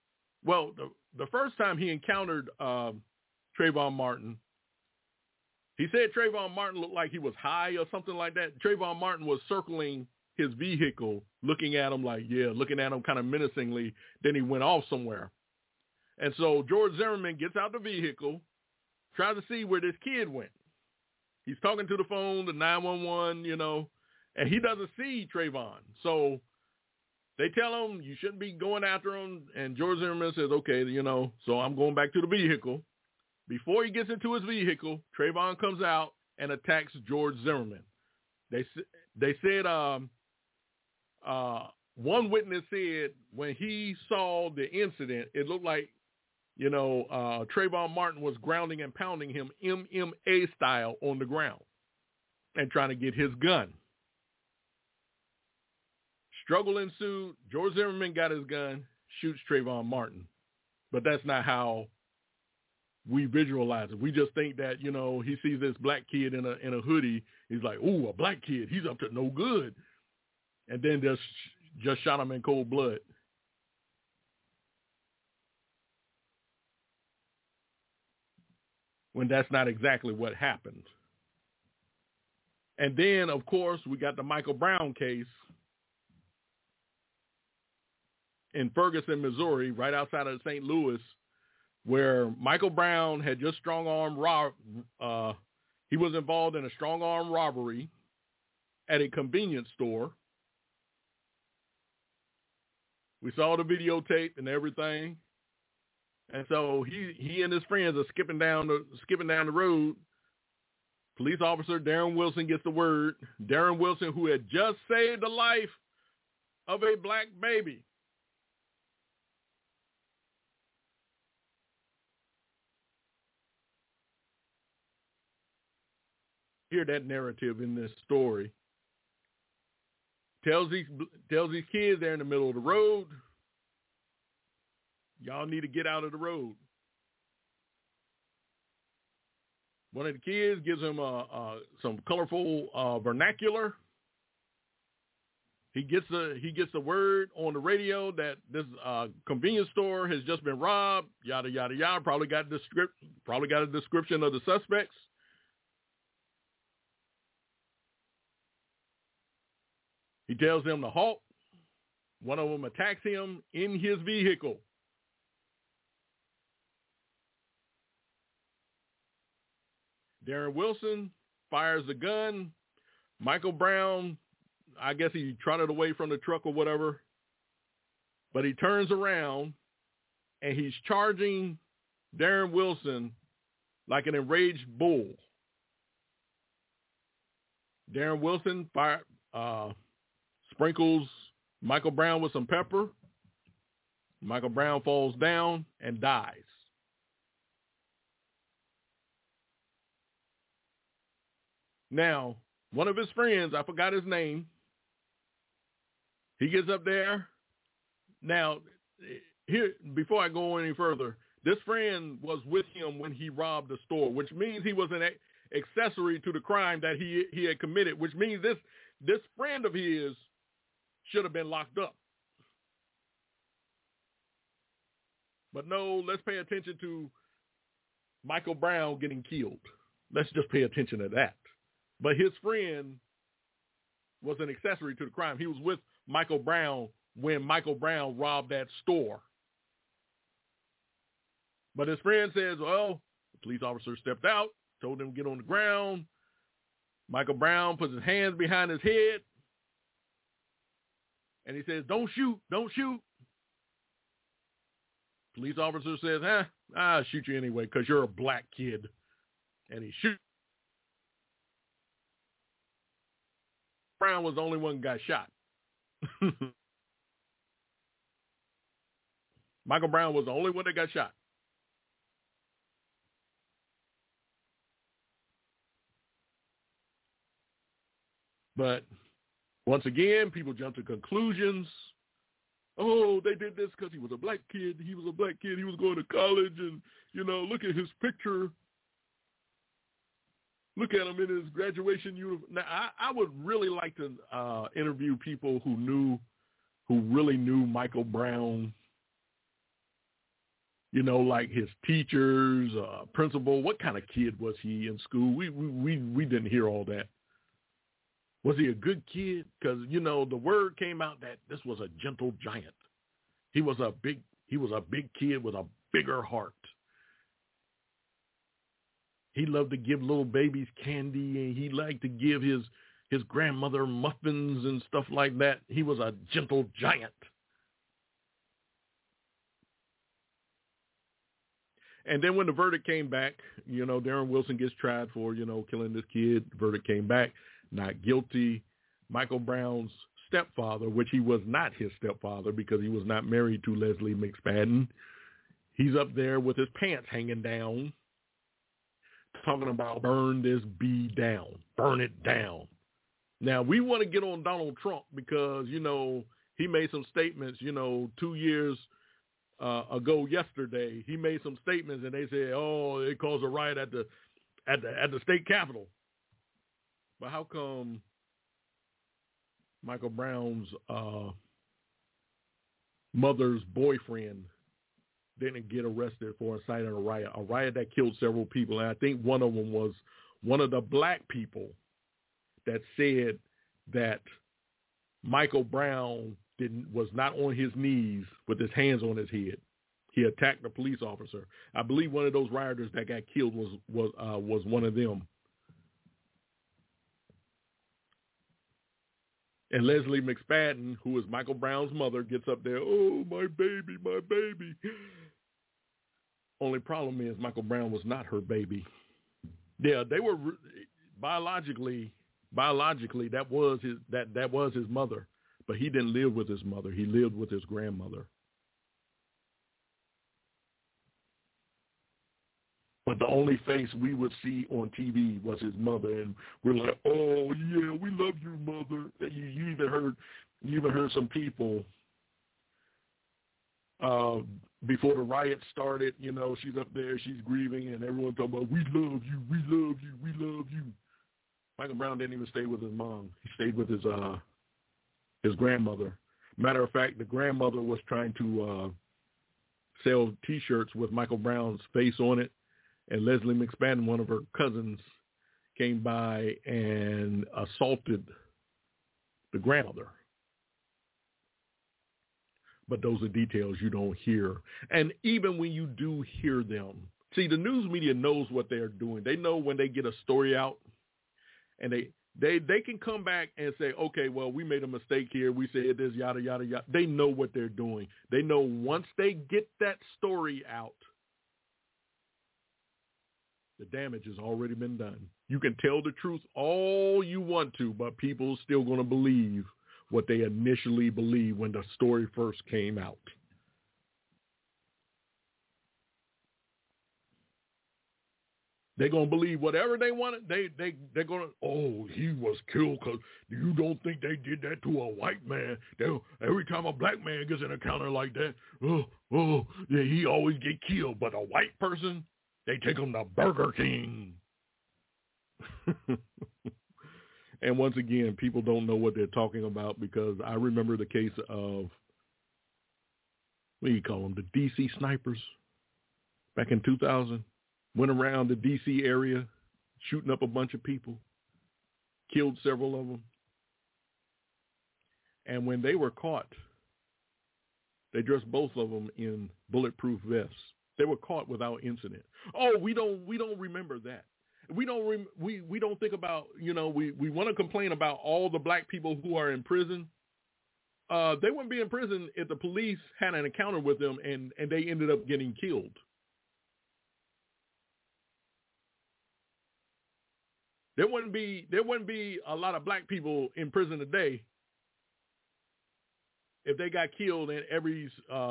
Well, the first time he encountered Trayvon Martin, He said Trayvon Martin looked like he was high or something like that. Trayvon Martin was circling his vehicle, looking at him looking at him kind of menacingly. Then he went off somewhere. And so George Zimmerman gets out the vehicle, tries to see where this kid went. He's talking to the phone, the 911, and he doesn't see Trayvon. So they tell him you shouldn't be going after him. And George Zimmerman says, okay, so I'm going back to the vehicle. Before he gets into his vehicle, Trayvon comes out and attacks George Zimmerman. They said one witness said when he saw the incident, it looked like, Trayvon Martin was grounding and pounding him MMA style on the ground and trying to get his gun. Struggle ensued. George Zimmerman got his gun, shoots Trayvon Martin. But that's not how we visualize it. We just think that, he sees this black kid in a hoodie. He's like, ooh, a black kid. He's up to no good. And then just shot him in cold blood. When that's not exactly what happened. And then, of course, we got the Michael Brown case in Ferguson, Missouri, right outside of St. Louis, where Michael Brown had just he was involved in a strong-arm robbery at a convenience store. We saw the videotape and everything. And so he and his friends are skipping down the road. Police officer Darren Wilson gets the word. Darren Wilson, who had just saved the life of a black baby. Hear that narrative in this story. Tells these kids they're in the middle of the road. Y'all need to get out of the road. One of the kids gives him some colorful vernacular. He gets the word on the radio that this convenience store has just been robbed. Yada yada yada. Probably got a description of the suspects. He tells them to halt. One of them attacks him in his vehicle. Darren Wilson fires the gun. Michael Brown, I guess he trotted away from the truck or whatever, but he turns around and he's charging Darren Wilson like an enraged bull. Darren Wilson sprinkles Michael Brown with some pepper. Michael Brown falls down and dies. Now, one of his friends, I forgot his name, he gets up there. Now, here, before I go any further, this friend was with him when he robbed the store, which means he was an accessory to the crime that he had committed, which means this friend of his should have been locked up. But no, let's pay attention to Michael Brown getting killed. Let's just pay attention to that. But his friend was an accessory to the crime. He was with Michael Brown when Michael Brown robbed that store. But his friend says, well, the police officer stepped out, told him to get on the ground. Michael Brown puts his hands behind his head. And he says, don't shoot, don't shoot. Police officer says, I'll shoot you anyway because you're a black kid. And he shoots. Brown was the only one who got shot. Michael Brown was the only one that got shot. But once again, people jump to conclusions. Oh, they did this because he was a black kid. He was a black kid. He was going to college and, look at his picture. Look at him in his graduation uniform. Now, I would really like to interview people who really knew Michael Brown. like his teachers, principal. What kind of kid was he in school? We didn't hear all that. Was he a good kid? Because, the word came out that this was a gentle giant. He was a big kid with a bigger heart. He loved to give little babies candy, and he liked to give his grandmother muffins and stuff like that. He was a gentle giant. And then when the verdict came back, Darren Wilson gets tried for, killing this kid. The verdict came back, not guilty. Michael Brown's stepfather, which he was not his stepfather because he was not married to Leslie McSpadden, he's up there with his pants hanging down, talking about burn this bee down, burn it down. Now, we want to get on Donald Trump because, he made some statements, 2 years ago yesterday. He made some statements and they said, oh, it caused a riot at the state capitol. But how come Michael Brown's mother's boyfriend didn't get arrested for inciting a riot that killed several people? And I think one of them was one of the black people that said that Michael Brown was not on his knees with his hands on his head. He attacked a police officer. I believe one of those rioters that got killed was one of them. And Leslie McSpadden, who is Michael Brown's mother, gets up there, oh, my baby, my baby. Only problem is Michael Brown was not her baby. Yeah, they were biologically that was his mother, but he didn't live with his mother. He lived with his grandmother. But the only face we would see on TV was his mother, and we're like, "Oh yeah, we love you, mother." You even heard some people before the riot started. She's up there, she's grieving, and everyone talking about, "We love you, we love you, we love you." Michael Brown didn't even stay with his mom; he stayed with his grandmother. Matter of fact, the grandmother was trying to sell T-shirts with Michael Brown's face on it. And Leslie McSpadden, one of her cousins, came by and assaulted the grandmother. But those are details you don't hear. And even when you do hear them, see, the news media knows what they're doing. They know when they get a story out, and they can come back and say, okay, well, we made a mistake here. We said this, yada, yada, yada. They know what they're doing. They know once they get that story out, the damage has already been done. You can tell the truth all you want to, but people are still going to believe what they initially believed when the story first came out. They're going to believe whatever they want. They're going to, oh, he was killed because you don't think they did that to a white man. Every time a black man gets an encounter like that, yeah, he always get killed. But a white person, they take him to Burger King. And once again, people don't know what they're talking about because I remember the case of, what do you call them, the D.C. snipers back in 2000. Went around the D.C. area, shooting up a bunch of people, killed several of them. And when they were caught, they dressed both of them in bulletproof vests. They were caught without incident. Oh, we don't remember that. We don't think about, we want to complain about all the black people who are in prison. They wouldn't be in prison if the police had an encounter with them and they ended up getting killed. There wouldn't be a lot of black people in prison today if they got killed in every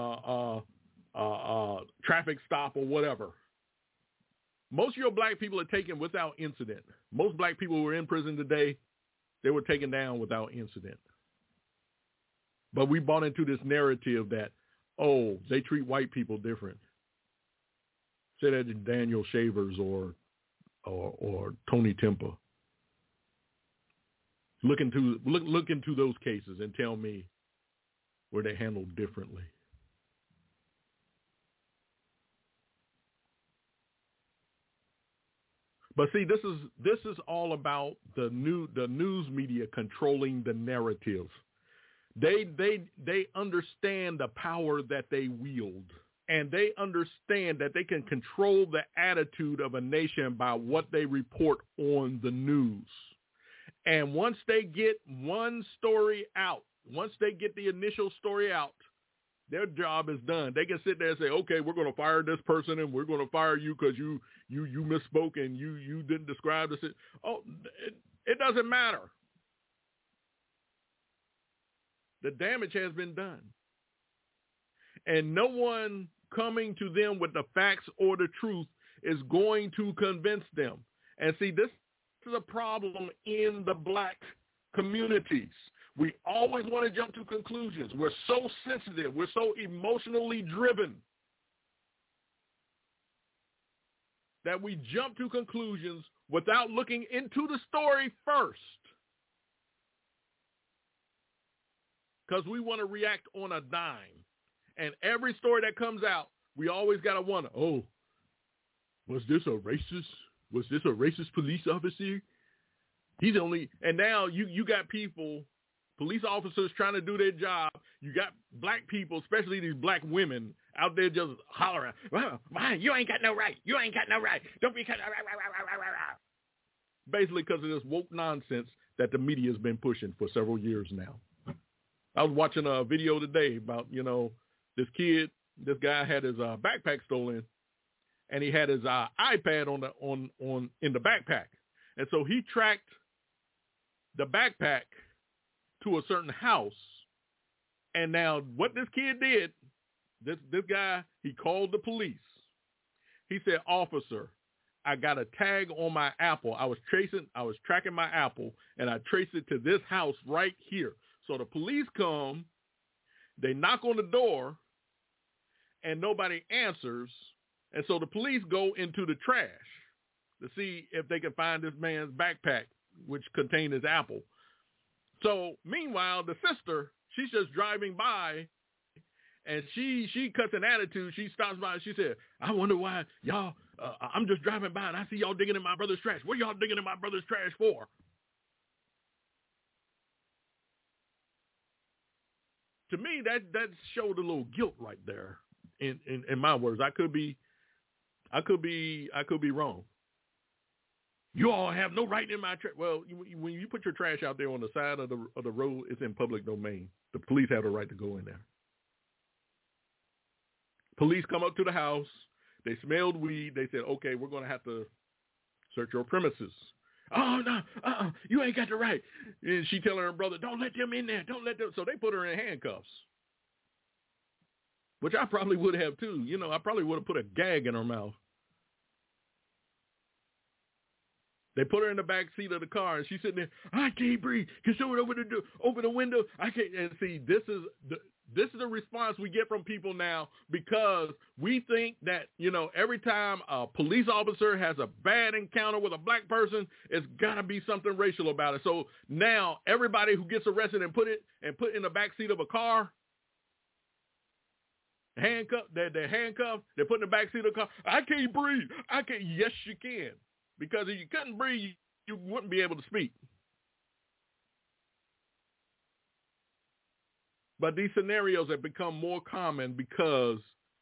traffic stop or whatever. Most of your black people are taken without incident. Most black people who are in prison today, they were taken down without incident. But we bought into this narrative that, oh, they treat white people different. Say that to Daniel Shavers or Tony Tempa. Look into those cases and tell me where they handled differently. But see, this is all about the news media controlling the narrative. They understand the power that they wield, and they understand that they can control the attitude of a nation by what they report on the news. And once they get one story out, once they get the initial story out, their job is done. They can sit there and say, okay, we're going to fire this person and we're going to fire you because you misspoke and you didn't describe this. Oh, it doesn't matter. The damage has been done. And no one coming to them with the facts or the truth is going to convince them. And see, this is a problem in the black communities. We always want to jump to conclusions. We're so sensitive. We're so emotionally driven that we jump to conclusions without looking into the story first, because we want to react on a dime. And every story that comes out, we always got to wonder, oh, was this a racist? Was this a racist police officer? He's only, and now you got people, police officers trying to do their job. You got black people, especially these black women, out there just hollering, well, you ain't got no right. You ain't got no right. Don't be cut. Basically because of this woke nonsense that the media has been pushing for several years now. I was watching a video today about, this guy had his backpack stolen, and he had his iPad in the backpack. And so he tracked the backpack to a certain house. And now what this kid did, this guy, he called the police. He said, officer, I got a tag on my Apple. I was tracking my Apple, and I traced it to this house right here. So the police come, they knock on the door, and nobody answers. And so the police go into the trash to see if they can find this man's backpack, which contained his Apple. So meanwhile, the sister, she's just driving by, and she cuts an attitude. She stops by and she said, I wonder why y'all, I'm just driving by and I see y'all digging in my brother's trash. What are y'all digging in my brother's trash for? To me, that showed a little guilt right there. In my words, I could be wrong. You all have no right in my trash. Well, when you put your trash out there on the side of the road, it's in public domain. The police have the right to go in there. Police come up to the house. They smelled weed. They said, okay, we're going to have to search your premises. Oh, no, you ain't got the right. And she telling her brother, don't let them in there. Don't let them. So they put her in handcuffs, which I probably would have too. I probably would have put a gag in her mouth. They put her in the back seat of the car, and she's sitting there. I can't breathe. Can someone over the window? I can't. And see, this is the response we get from people now, because we think that every time a police officer has a bad encounter with a black person, it's got to be something racial about it. So now everybody who gets arrested and put in the back seat of a car, handcuffed. They're handcuffed. They're put in the back seat of the car. I can't breathe. I can't. Yes, you can. Because if you couldn't breathe, you wouldn't be able to speak. But these scenarios have become more common because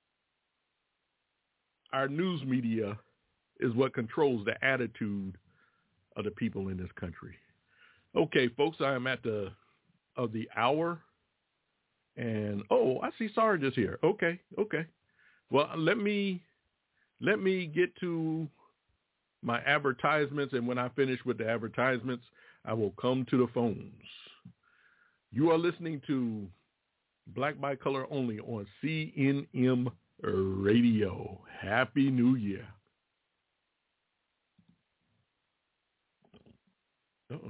our news media is what controls the attitude of the people in this country. Okay, folks, I am at the hour. And, I see Sarge is here. Okay. Well, let me get to my advertisements, and when I finish with the advertisements, I will come to the phones. You are listening to Black by Color Only on CNM Radio. Happy New Year. Uh-oh.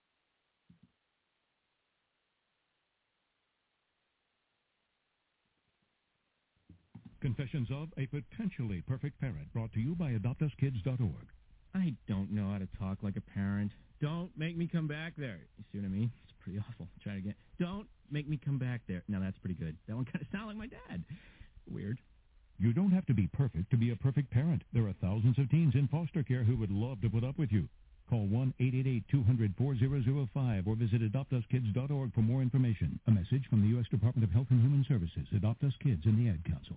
Confessions of a Potentially Perfect Parent, brought to you by AdoptUsKids.org. I don't know how to talk like a parent. Don't make me come back there. You see what I mean? It's pretty awful. Try it again. Don't make me come back there. Now that's pretty good. That one kind of sounded like my dad. Weird. You don't have to be perfect to be a perfect parent. There are thousands of teens in foster care who would love to put up with you. Call 1-888-200-4005 or visit AdoptUsKids.org for more information. A message from the U.S. Department of Health and Human Services, Adopt Us Kids, and the Ad Council.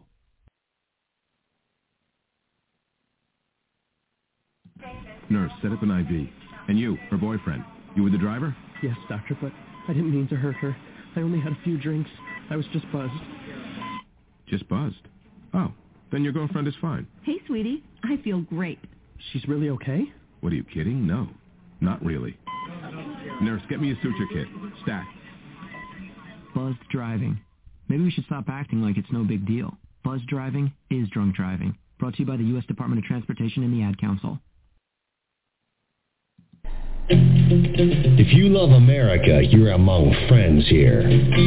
Nurse, set up an IV. And you, her boyfriend, you were the driver? Yes, doctor, but I didn't mean to hurt her. I only had a few drinks. I was just buzzed. Just buzzed? Oh, then your girlfriend is fine. Hey, sweetie. I feel great. She's really okay? What, are you kidding? No, not really. Nurse, get me a suture kit. Stat. Buzzed driving. Maybe we should stop acting like it's no big deal. Buzzed driving is drunk driving. Brought to you by the U.S. Department of Transportation and the Ad Council. If you love America, you're among friends here.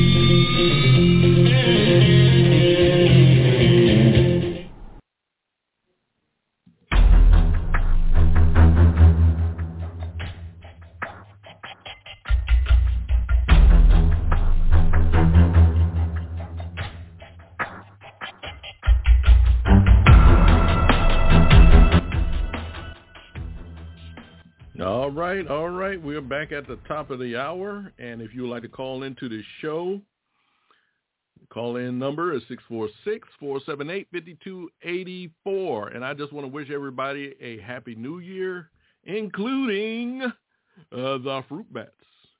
All right. We're back at the top of the hour, and if you would like to call into the show, call-in number is 646-478-5284, and I just want to wish everybody a happy new year, including the Fruit Bats.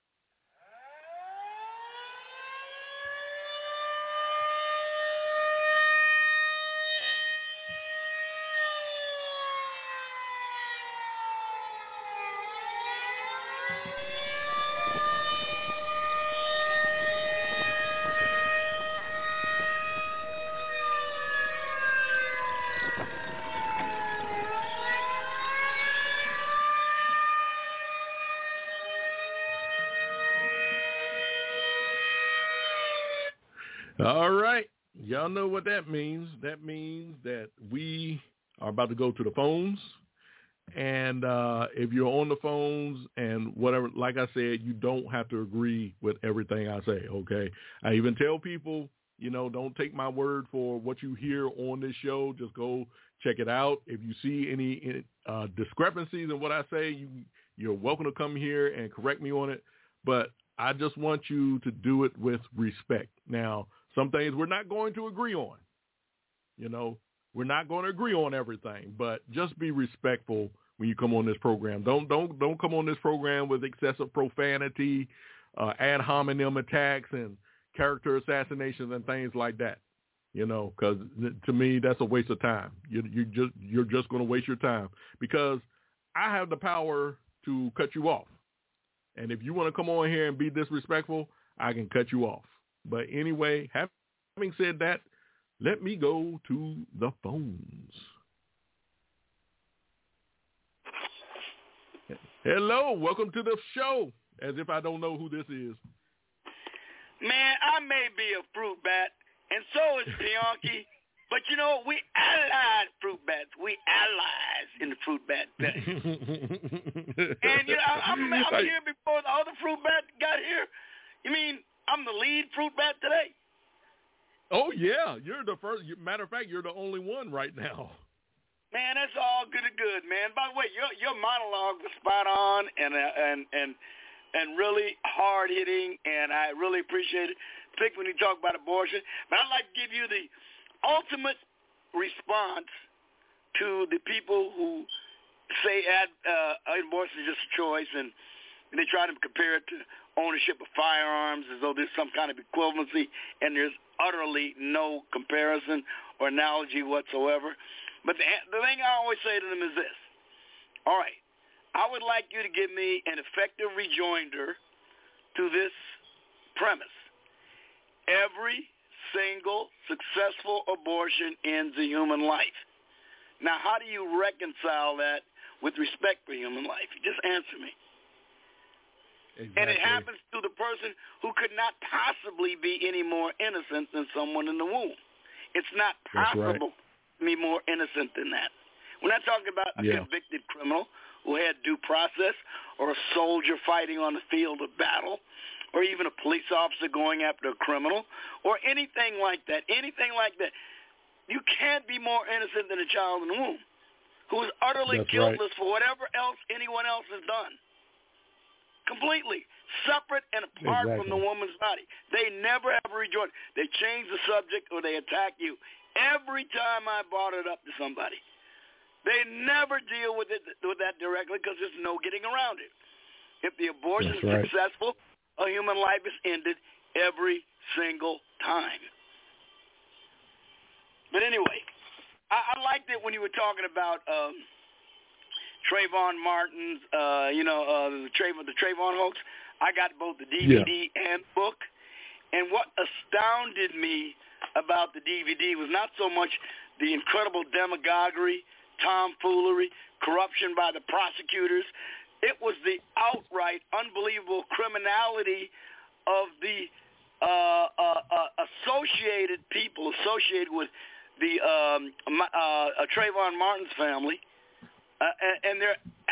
All right. Y'all know what that means. That means that we are about to go to the phones. And if you're on the phones and whatever, like I said, you don't have to agree with everything I say, okay? I even tell people, don't take my word for what you hear on this show. Just go check it out. If you see any discrepancies in what I say, you're welcome to come here and correct me on it. But I just want you to do it with respect. Now, some things we're not going to agree on. We're not going to agree on everything, but just be respectful when you come on this program. Don't come on this program with excessive profanity, ad hominem attacks, and character assassinations and things like that. Because to me that's a waste of time. You're just going to waste your time because I have the power to cut you off. And if you want to come on here and be disrespectful, I can cut you off. But anyway, having said that, let me go to the phones. Hello, welcome to the show. As if I don't know who this is. Man, I may be a fruit bat, and so is Bianchi. But we allied fruit bats. We allies in the fruit bat thing. And I'm here before the other fruit bat got here. You mean I'm the lead fruit bat today? Oh yeah, you're the first. Matter of fact, you're the only one right now. Man, that's all good and good, man. By the way, your monologue was spot on and really hard hitting, and I really appreciate it, particularly when you talk about abortion. But I'd like to give you the ultimate response to the people who say abortion is just a choice, and they try to compare it to ownership of firearms as though there's some kind of equivalency, and there's utterly no comparison or analogy whatsoever. But the thing I always say to them is this. All right, I would like you to give me an effective rejoinder to this premise. Every single successful abortion ends a human life. Now, how do you reconcile that with respect for human life? Just answer me. Exactly. And it happens to the person who could not possibly be any more innocent than someone in the womb. It's not possible to be more innocent than that. We're not talking about a convicted criminal who had due process, or a soldier fighting on the field of battle, or even a police officer going after a criminal, or anything like that. Anything like that. You can't be more innocent than a child in the womb. who is utterly That's guiltless right. for whatever else anyone else has done. Completely separate and apart from the woman's body. They never ever rejoin. They change the subject or they attack you. Every time I brought it up to somebody, they never deal with that directly because there's no getting around it. If the abortion is successful, a human life is ended every single time. But anyway, I liked it when you were talking about Trayvon Martin's, the Trayvon hoax. I got both the DVD and book. And what astounded me about the DVD was not so much the incredible demagoguery, tomfoolery, corruption by the prosecutors. It was the outright unbelievable criminality of the associated people associated with the Trayvon Martin's family, and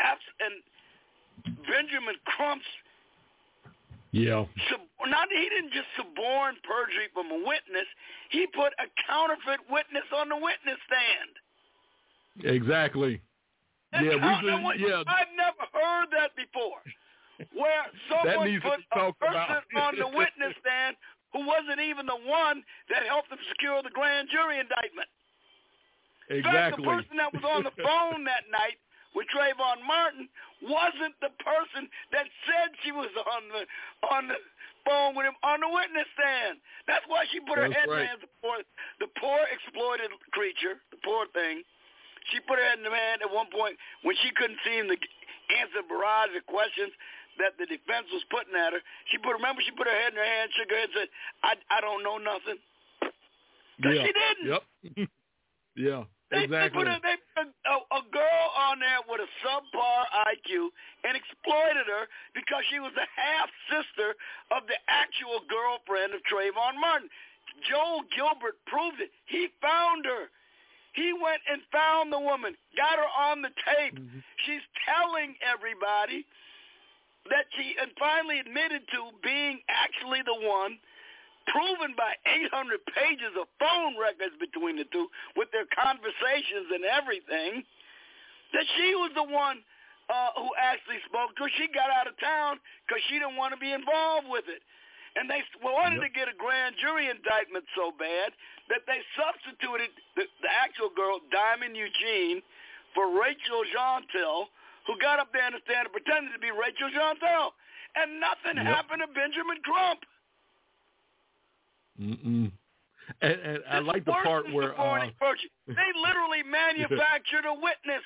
Benjamin Crump's. Yeah. He didn't just suborn perjury from a witness. He put a counterfeit witness on the witness stand. Exactly. I've never heard that before, where someone put a person on the witness stand who wasn't even the one that helped them secure the grand jury indictment. Exactly. In fact, the person that was on the phone that night with Trayvon Martin wasn't the person that said she was on the phone with him on the witness stand. That's why she put her head in the hands of the poor exploited creature, the poor thing. She put her head in the hand at one point when she couldn't seem to answer a barrage of questions that the defense was putting at her. She put her head in her hand, shook her head, and said, I don't know nothing. Because she didn't. Yep. Yeah, exactly. They put a girl on there with a subpar IQ and exploited her because she was the half-sister of the actual girlfriend of Trayvon Martin. Joel Gilbert proved it. He found her. He went and found the woman, got her on the tape. Mm-hmm. She's telling everybody that she finally admitted to being actually the one, proven by 800 pages of phone records between the two with their conversations and everything, that she was the one who actually spoke to her. She got out of town because she didn't want to be involved with it. And they wanted to get a grand jury indictment so bad that they substituted the actual girl, Diamond Eugene, for Rachel Jeantel, who got up there in the stand and pretended to be Rachel Jeantel. And nothing happened to Benjamin Crump. Mm-mm. And I like the part where they literally manufactured a witness.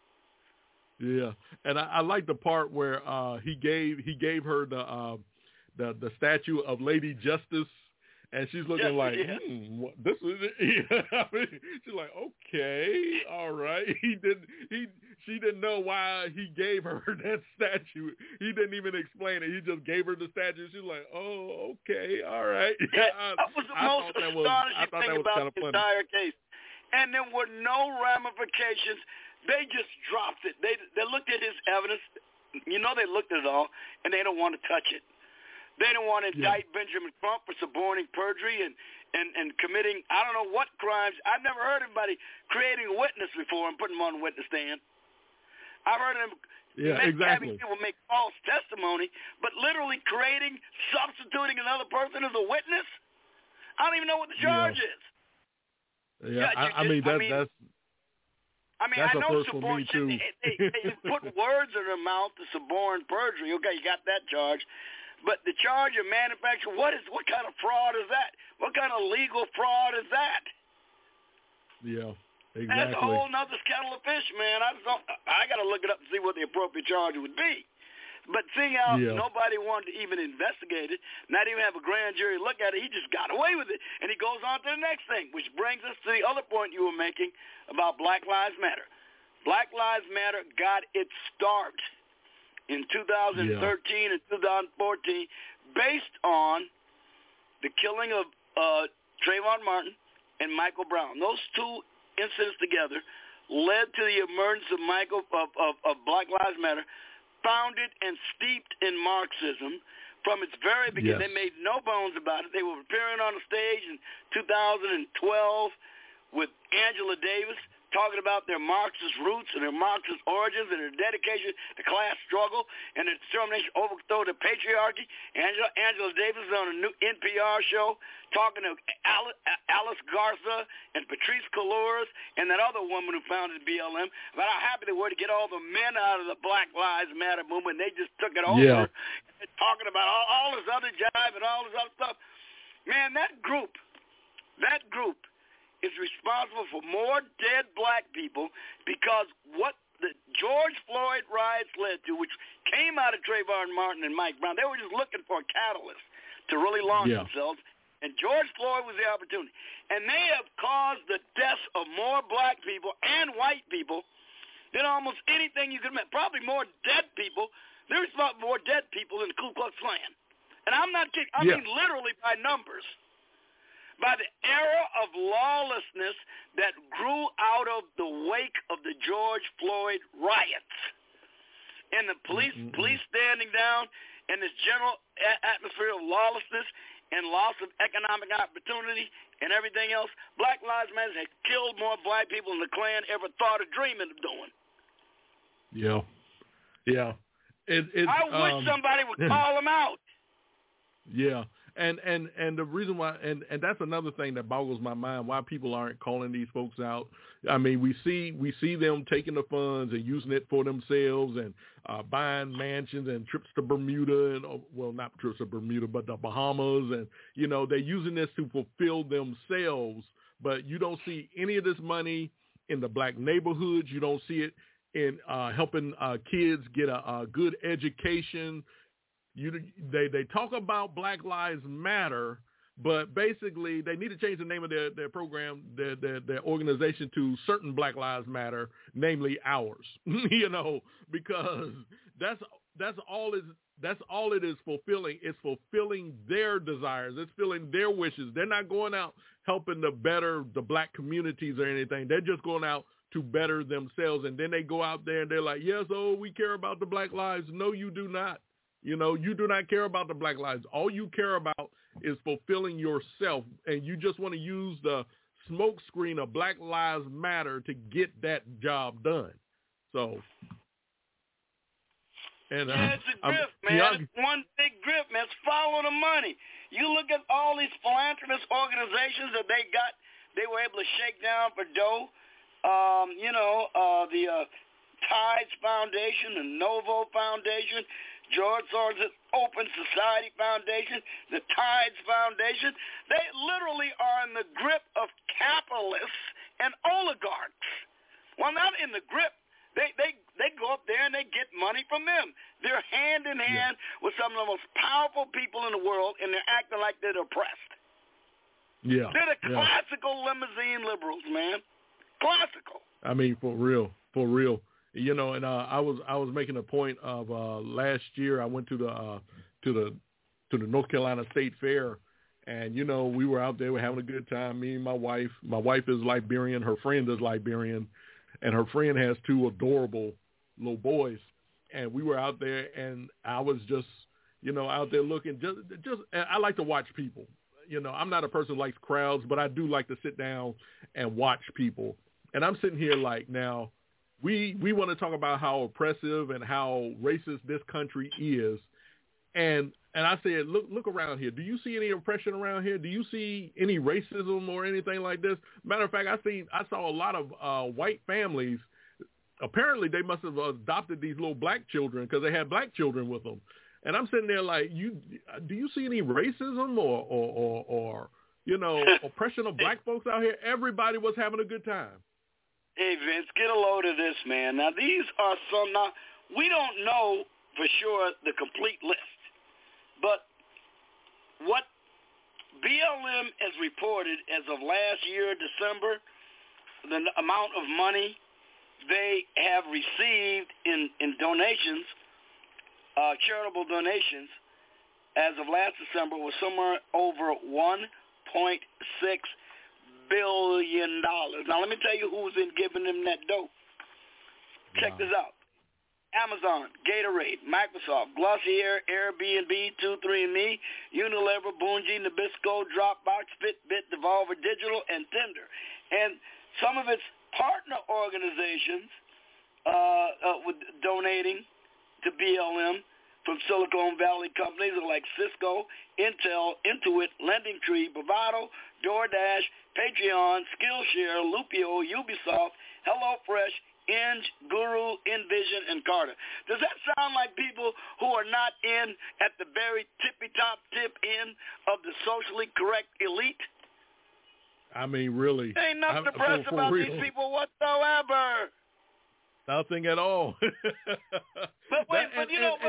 Yeah, and I like the part where he gave her the statue of Lady Justice, and she's looking like, what, this is it? I mean, she's like, okay, all right. She didn't know why he gave her that statue. He didn't even explain it. He just gave her the statue. She's like, oh, okay, all right. Yeah, that was the most astonishing thing about the entire case. And there were no ramifications. They just dropped it. They looked at his evidence. You know, they looked at it all, and they don't want to touch it. They don't want to indict Benjamin Crump for suborning perjury and committing, I don't know what crimes. I've never heard of anybody creating a witness before and putting him on the witness stand. I've heard of them having people make false testimony, but literally substituting another person as a witness? I don't even know what the charge is. Yeah, I mean, that's I know suborn. They put words in their mouth to suborn perjury. Okay, you got that charge. But the charge of manufacture, what kind of fraud is that? What kind of legal fraud is that? Yeah, exactly. That's a whole nother kettle of fish, man. I got to look it up and see what the appropriate charge would be. But seeing how nobody wanted to even investigate it, not even have a grand jury look at it, he just got away with it. And he goes on to the next thing, which brings us to the other point you were making about Black Lives Matter. Black Lives Matter got its start in 2013 and 2014 based on the killing of Trayvon Martin and Michael Brown. Those two incidents together led to the emergence of Black Lives Matter, founded and steeped in Marxism from its very beginning. They made no bones about it. They were appearing on the stage in 2012 with Angela Davis talking about their Marxist roots and their Marxist origins and their dedication to class struggle and their determination to overthrow the patriarchy. Angela Davis is on a new NPR show talking to Alice Garza and Patrice Cullors and that other woman who founded BLM about how happy they were to get all the men out of the Black Lives Matter movement. They just took it over. Yeah. And talking about all this other jive and all this other stuff. Man, that group is responsible for more dead black people because what the George Floyd riots led to, which came out of Trayvon Martin and Mike Brown, they were just looking for a catalyst to really launch themselves, and George Floyd was the opportunity. And they have caused the deaths of more black people and white people than almost anything you could imagine. Probably more dead people. They're responsible for more dead people than the Ku Klux Klan. And I'm not kidding. I mean literally by numbers. By the era of lawlessness that grew out of the wake of the George Floyd riots. And the police standing down in this general atmosphere of lawlessness and loss of economic opportunity and everything else, Black Lives Matter has killed more black people than the Klan ever thought of dreaming of doing. Yeah. Yeah. I wish somebody would call them out. Yeah. And the reason why, and that's another thing that boggles my mind, why people aren't calling these folks out. I mean, we see them taking the funds and using it for themselves and buying mansions and trips to Bermuda and, well, not trips to Bermuda, but the Bahamas. And, you know, they're using this to fulfill themselves. But you don't see any of this money in the black neighborhoods. You don't see it in helping kids get a good education. They talk about Black Lives Matter, but basically they need to change the name of their program, their organization to Certain Black Lives Matter, namely ours. You know, because that's all it is fulfilling. It's fulfilling their desires. It's filling their wishes. They're not going out helping to better the black communities or anything. They're just going out to better themselves. And then they go out there and they're like, yes, we care about the black lives. No, you do not. You know, you do not care about the black lives. All you care about is fulfilling yourself, and you just want to use the smoke screen of Black Lives Matter to get that job done. So, and it's a grift, man. It's one big grift, man. It's follow the money. You look at all these philanthropist organizations that they were able to shake down for dough. The Tides Foundation, the Novo Foundation, George Soros's Open Society Foundation, the Tides Foundation. They literally are in the grip of capitalists and oligarchs. Well, not in the grip. They go up there and they get money from them. They're hand in hand with some of the most powerful people in the world, and they're acting like they're oppressed. Yeah. They're the classical limousine liberals, man. Classical. I mean, for real. You know, and I was making a point of last year. I went to the North Carolina State Fair, and you know, we were out there, we're having a good time. Me and my wife. My wife is Liberian. Her friend is Liberian, and her friend has two adorable little boys. And we were out there, and I was just, you know, out there looking. Just I like to watch people. You know, I'm not a person who likes crowds, but I do like to sit down and watch people. And I'm sitting here like, now, we want to talk about how oppressive and how racist this country is. And I said, look around here. Do you see any oppression around here? Do you see any racism or anything like this? Matter of fact, I saw a lot of white families. Apparently, they must have adopted these little black children because they had black children with them. And I'm sitting there like, do you see any racism or you know, oppression of black folks out here? Everybody was having a good time. Hey, Vince, get a load of this, man. Now, these are now, we don't know for sure the complete list, but what BLM has reported as of last year, December, the amount of money they have received in donations, charitable donations, as of last December was somewhere over $1.6 billion. Now, let me tell you who's in giving them that dough. Check this out. Amazon, Gatorade, Microsoft, Glossier, Airbnb, 23andMe, Unilever, Bungie, Nabisco, Dropbox, Fitbit, Devolver Digital, and Tinder. And some of it's partner organizations with donating to BLM from Silicon Valley companies like Cisco, Intel, Intuit, LendingTree, Bravado, DoorDash, Patreon, Skillshare, Lupio, Ubisoft, HelloFresh, Inge, Guru, Envision, and Carter. Does that sound like people who are not in at the very tippy-top tip end of the socially correct elite? I mean, really. There ain't nothing depressed about real. these people whatsoever. Nothing at all. But look, man, look,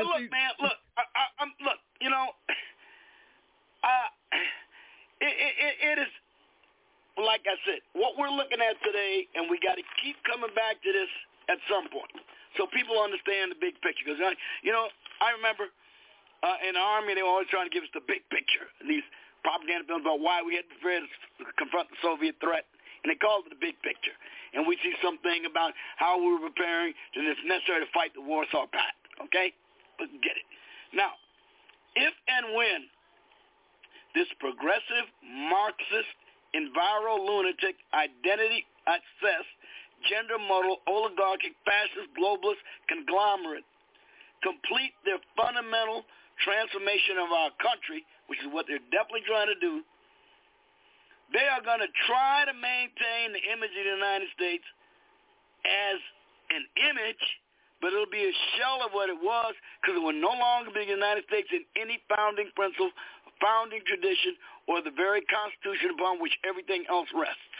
it is, like I said, what we're looking at today, and we got to keep coming back to this at some point so people understand the big picture. Because, I remember in the Army, they were always trying to give us the big picture. And these propaganda films about why we had to prepare to confront the Soviet threat. And they called it the big picture. And we see something about how we were preparing and it's necessary to fight the Warsaw Pact. Okay? But get it. Now, if and when this progressive, Marxist, enviro-lunatic, identity-obsessed, gender-muddled, oligarchic, fascist, globalist conglomerate complete their fundamental transformation of our country, which is what they're definitely trying to do, they are going to try to maintain the image of the United States as an image, but it'll be a shell of what it was because it will no longer be the United States in any founding principle, founding tradition, or the very Constitution upon which everything else rests.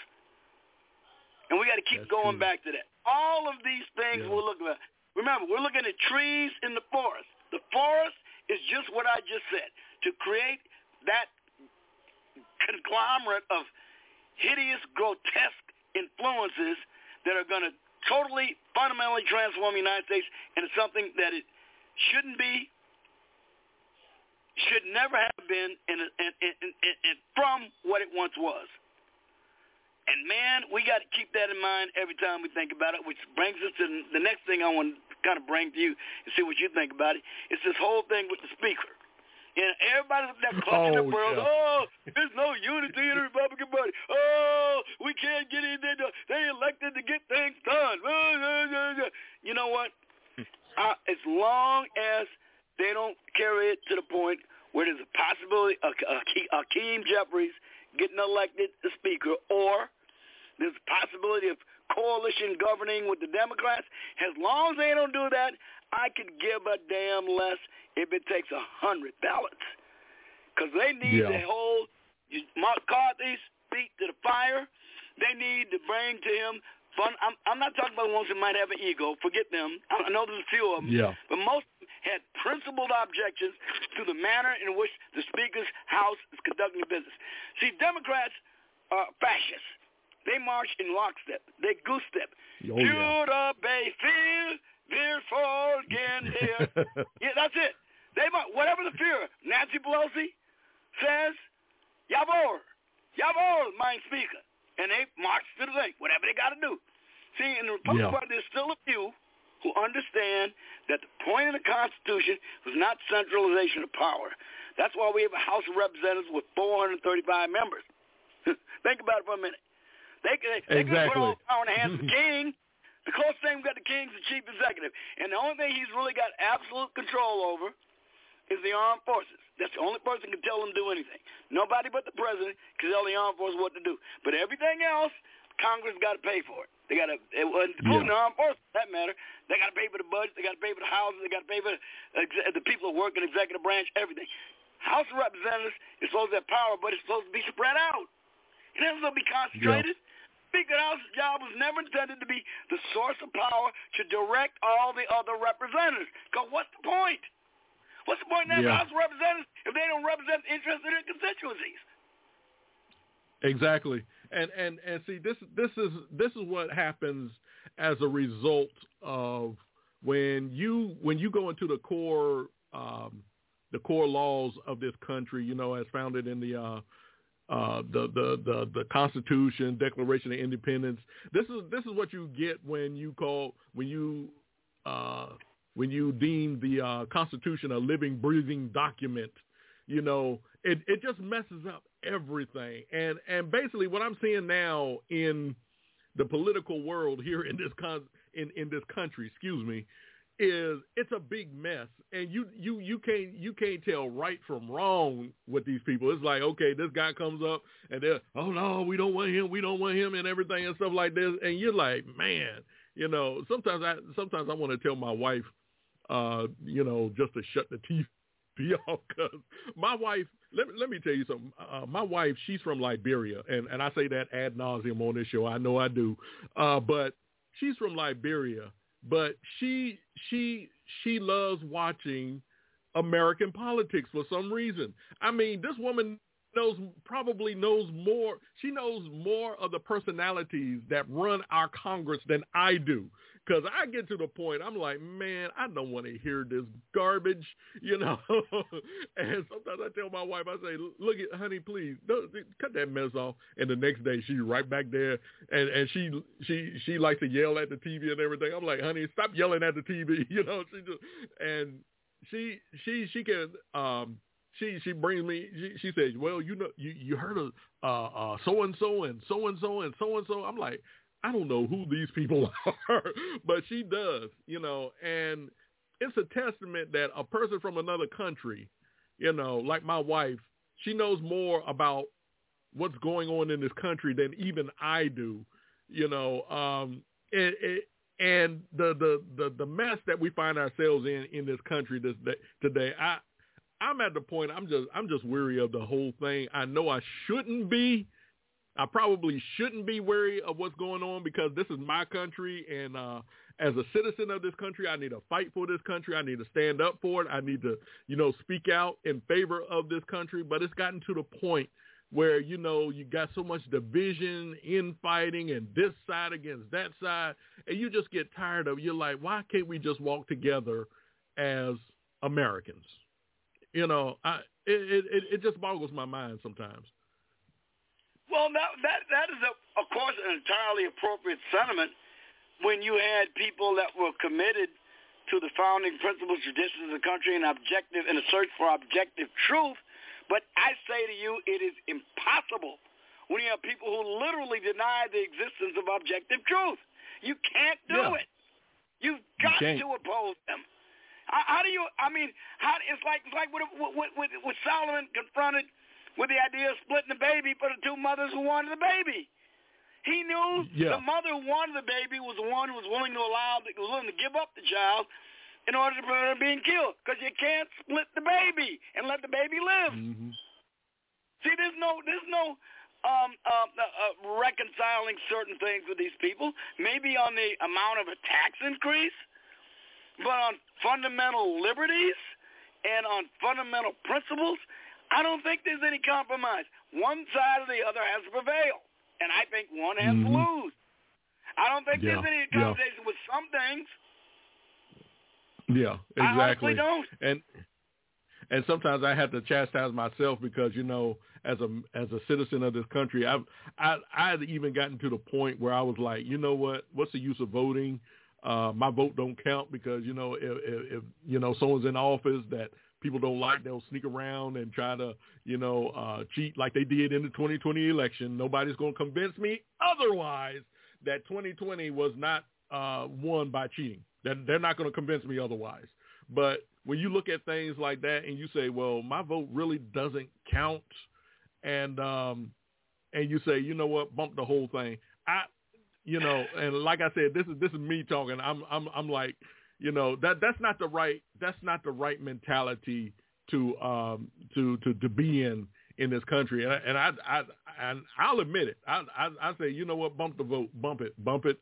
And we got to keep going back to that. All of these things we're looking at. Remember, we're looking at trees in the forest. The forest is just what I just said, to create that conglomerate of hideous, grotesque influences that are going to totally, fundamentally transform the United States into something that it shouldn't be, should never have been, and from what it once was. And, man, we got to keep that in mind every time we think about it, which brings us to the next thing I want to kind of bring to you and see what you think about it. It's this whole thing with the speaker. And everybody's up there clutching their pearls. Oh, there's no unity in the Republican Party. Oh, we can't get in there. They elected to get things done. You know what? As long as they don't carry it to the point where there's a possibility of Hakeem Jeffries getting elected as Speaker, or there's a possibility of coalition governing with the Democrats, as long as they don't do that, I could give a damn less if it takes 100 ballots. Because they need to hold McCarthy's feet to the fire. They need to bring to him fun. I'm not talking about the ones who might have an ego. Forget them. I know there's a few of them. Yeah. But most had principled objections to the manner in which the Speaker's House is conducting business. See, Democrats are fascists. They march in lockstep. They goose-step. Judah Bay Field, therefore again here. Yeah, that's it. They whatever the Führer, Nancy Pelosi says, Jawohl, mein Speaker. And they march to the thing, whatever they got to do. See, in the Republican Party, there's still a few who understand that the point of the Constitution was not centralization of power. That's why we have a House of Representatives with 435 members. Think about it for a minute. They can put all power in the hands of the king. The closest thing we've got the king's the chief executive. And the only thing he's really got absolute control over is the armed forces. That's the only person who can tell them to do anything. Nobody but the president can tell the armed forces what to do. But everything else, Congress got to pay for it. They got to, including the armed forces, for that matter. They got to pay for the budget. They got to pay for the houses. They got to pay for the people who work in the executive branch, everything. House of Representatives is supposed to have power, but it's supposed to be spread out. It's not supposed to be concentrated. Speaker of the House's job was never intended to be the source of power to direct all the other representatives. Because what's the point? What's the point of the House of Representatives if they don't represent the interests of their constituencies? Exactly. And see, this is what happens as a result of when you go into the core laws of this country, you know, as founded in the Constitution, Declaration of Independence. This is what you get when you deem the Constitution a living, breathing document. You know, it just messes up everything. And basically what I'm seeing now in the political world here in this in this country, is it's a big mess, and you can't tell right from wrong with these people. It's like, okay, this guy comes up and they're, oh no, we don't want him and everything and stuff like this, and you're like, man, sometimes I want to tell my wife, just to shut the TV off, because my wife, let me tell you something. My wife, she's from Liberia, and I say that ad nauseum on this show. I know I do, but she's from Liberia. But she loves watching American politics for some reason. I mean, this woman probably knows more. She knows more of the personalities that run our Congress than I do. Because I get to the point, I'm like, man, I don't want to hear this garbage, And sometimes I tell my wife, I say, look, honey, please, cut that mess off. And the next day, she's right back there, and she likes to yell at the TV and everything. I'm like, honey, stop yelling at the TV, She brings me. She says, "Well, you heard of so and so and so and so and so and so." I'm like, I don't know who these people are, but she does, And it's a testament that a person from another country, like my wife, she knows more about what's going on in this country than even I do, And the mess that we find ourselves in this country today, I'm at the point I'm just weary of the whole thing. I know I shouldn't be. I probably shouldn't be wary of what's going on because this is my country, and as a citizen of this country, I need to fight for this country. I need to stand up for it. I need to, speak out in favor of this country. But it's gotten to the point where, you got so much division, infighting, and this side against that side, and you just get tired of it. You're like, why can't we just walk together as Americans? It just boggles my mind sometimes. Well, that is, of course, an entirely appropriate sentiment when you had people that were committed to the founding principles, traditions of the country, and a search for objective truth. But I say to you, it is impossible when you have people who literally deny the existence of objective truth. You can't do it. You've got to oppose them. How do you? I mean, it's like with Solomon confronted with the idea of splitting the baby for the two mothers who wanted the baby. He knew the mother who wanted the baby was the one who was willing to give up the child in order to prevent her being killed, because you can't split the baby and let the baby live. Mm-hmm. See, there's no reconciling certain things with these people. Maybe on the amount of a tax increase, but on fundamental liberties and on fundamental principles, I don't think there's any compromise. One side or the other has to prevail, and I think one has to lose. I don't think there's any conversation with some things. Yeah, exactly. I honestly don't. And sometimes I have to chastise myself because, as a citizen of this country, I've even gotten to the point where I was like, you know what? What's the use of voting? My vote don't count because, if someone's in office that people don't like, they'll sneak around and try to, cheat like they did in the 2020 election. Nobody's going to convince me otherwise that 2020 was not won by cheating. They're not going to convince me otherwise. But when you look at things like that and you say, well, my vote really doesn't count, and you say, you know what, bump the whole thing. And like I said, this is me talking. I'm like, that's not the right mentality to be in this country. And I'll admit it. I say, you know what, bump the vote, bump it.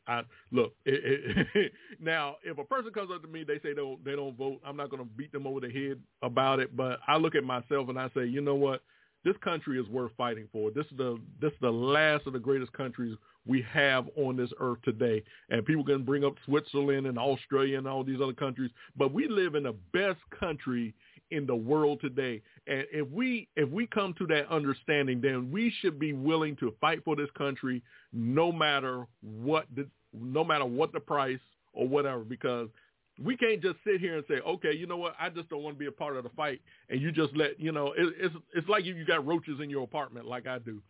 Now, if a person comes up to me, they say they don't vote, I'm not going to beat them over the head about it. But I look at myself and I say, you know what, this country is worth fighting for. This is the last of the greatest countries we have on this earth today. And people can bring up Switzerland and Australia and all these other countries, but we live in the best country in the world today. And if we come to that understanding, then we should be willing to fight for this country no matter what the price or whatever, because We can't just sit here and say, okay, you know what? I just don't want to be a part of the fight, and you just let it's like you got roaches in your apartment, like I do.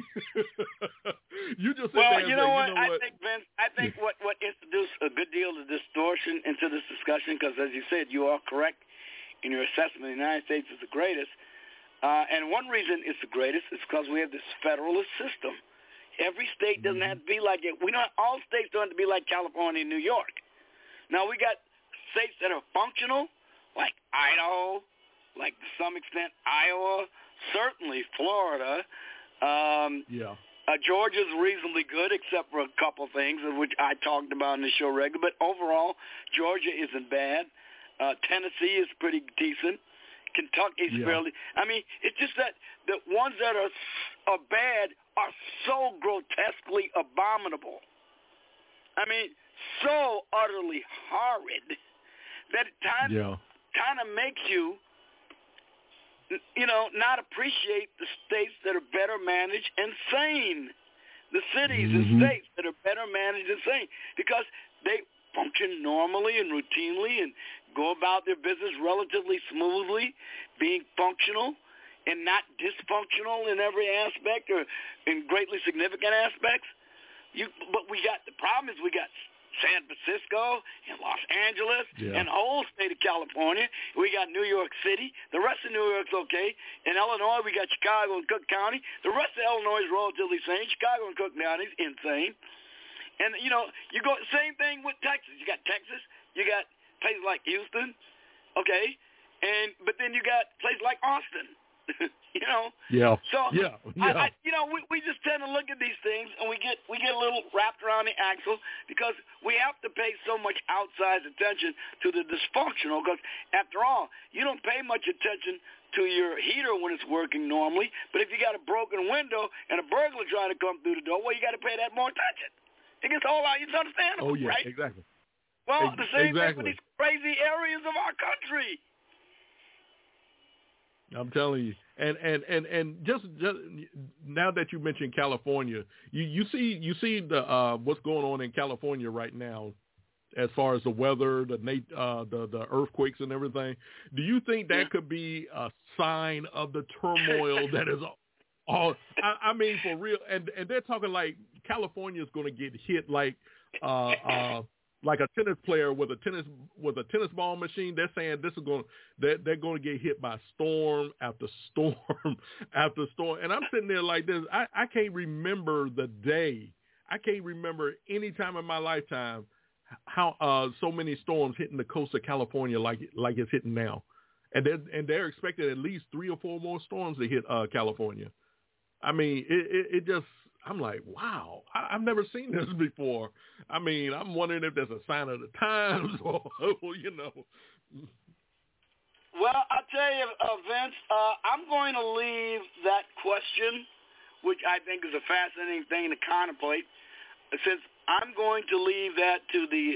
You just sit there and you know say, what? you know I what? think, Vince, what introduced a good deal of distortion into this discussion, because as you said, you are correct in your assessment. The United States is the greatest, and one reason it's the greatest is because we have this federalist system. Every state doesn't have to be like it. All states don't have to be like California and New York. Now we got states that are functional, like Idaho, like to some extent Iowa, certainly Florida. Georgia's reasonably good, except for a couple things, of which I talked about in the show regularly. But overall, Georgia isn't bad. Tennessee is pretty decent. Kentucky's fairly. I mean, it's just that the ones that are bad are so grotesquely abominable. I mean, so utterly horrid that at times kind of makes you, not appreciate the states that are better managed and sane. The cities and states that are better managed and sane, because they function normally and routinely and go about their business relatively smoothly, being functional and not dysfunctional in every aspect or in greatly significant aspects. But the problem is we got San Francisco and Los Angeles and the whole state of California. We got New York City. The rest of New York's okay. In Illinois, we got Chicago and Cook County. The rest of Illinois is relatively sane. Chicago and Cook County is insane. And, you go same thing with Texas. You got Texas. You got places like Houston, okay? But then you got places like Austin. So we just tend to look at these things and we get a little wrapped around the axle, because we have to pay so much outsized attention to the dysfunctional, because after all, you don't pay much attention to your heater when it's working normally, but if you got a broken window and a burglar trying to come through the door, well, you got to pay that more attention. It gets all out. It's understandable, right? Exactly. Well, the same thing with these crazy areas of our country. I'm telling you, and just now that you mentioned California, you see the what's going on in California right now, as far as the weather, the earthquakes and everything. Do you think that could be a sign of the turmoil that is all? I mean, for real, and they're talking like California is going to get hit like a tennis player with a tennis ball machine. They're saying they're going to get hit by storm after storm after storm. And I'm sitting there like this. I can't remember the day. I can't remember any time in my lifetime how so many storms hitting the coast of California like it's hitting now. And they're expecting at least 3 or 4 more storms to hit California. I mean, it just. I'm like, wow, I've never seen this before. I mean, I'm wondering if there's a sign of the times or. Well, I'll tell you, Vince, I'm going to leave that question, which I think is a fascinating thing to contemplate, since I'm going to leave that to the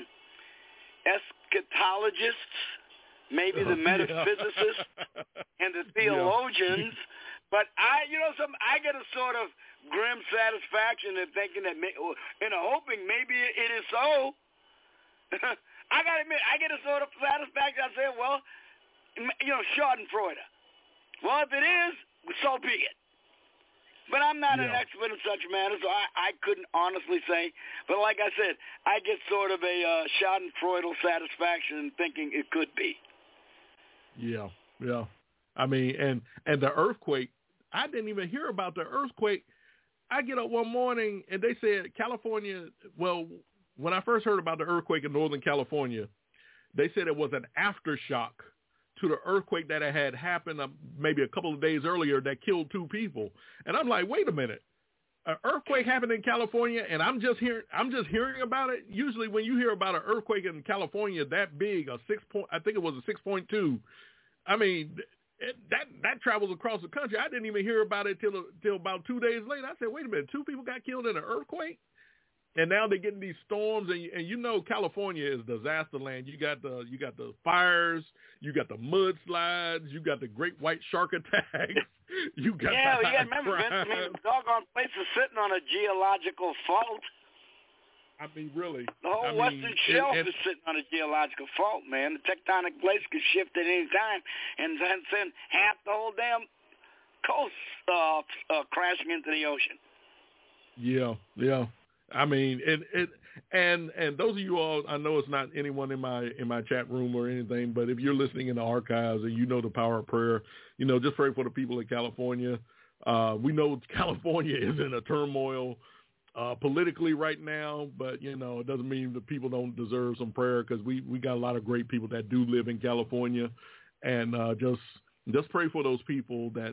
eschatologists, maybe the metaphysicists, and the theologians. But I get a sort of grim satisfaction in thinking that, hoping maybe it is so. I got to admit, I get a sort of satisfaction. I say, well, Schadenfreude. Well, if it is, so be it. But I'm not an expert in such matters, so I couldn't honestly say. But like I said, I get sort of a Schadenfreude satisfaction in thinking it could be. Yeah. I mean, and the earthquake, I didn't even hear about the earthquake. I get up one morning and they said California, well, when I first heard about the earthquake in Northern California, they said it was an aftershock to the earthquake that had happened maybe a couple of days earlier that killed 2 people. And I'm like, wait a minute. An earthquake happened in California and I'm just hearing about it. Usually when you hear about an earthquake in California that big, I think it was a 6.2. I mean, that travels across the country. I didn't even hear about it till about 2 days later. I said, wait a minute, 2 people got killed in an earthquake? And now they're getting these storms, and California is disaster land. You got the fires, you got the mudslides, you got the great white shark attacks. You got remember, Vince, the doggone place is sitting on a geological fault. I mean, really. The whole Western Shelf is sitting on a geological fault, man. The tectonic plates could shift at any time and then send half the whole damn coast crashing into the ocean. Yeah. I mean, and those of you all, I know it's not anyone in my chat room or anything, but if you're listening in the archives and you know the power of prayer, just pray for the people in California. We know California is in a turmoil politically right now, but it doesn't mean that people don't deserve some prayer, because we got a lot of great people that do live in California, and just pray for those people that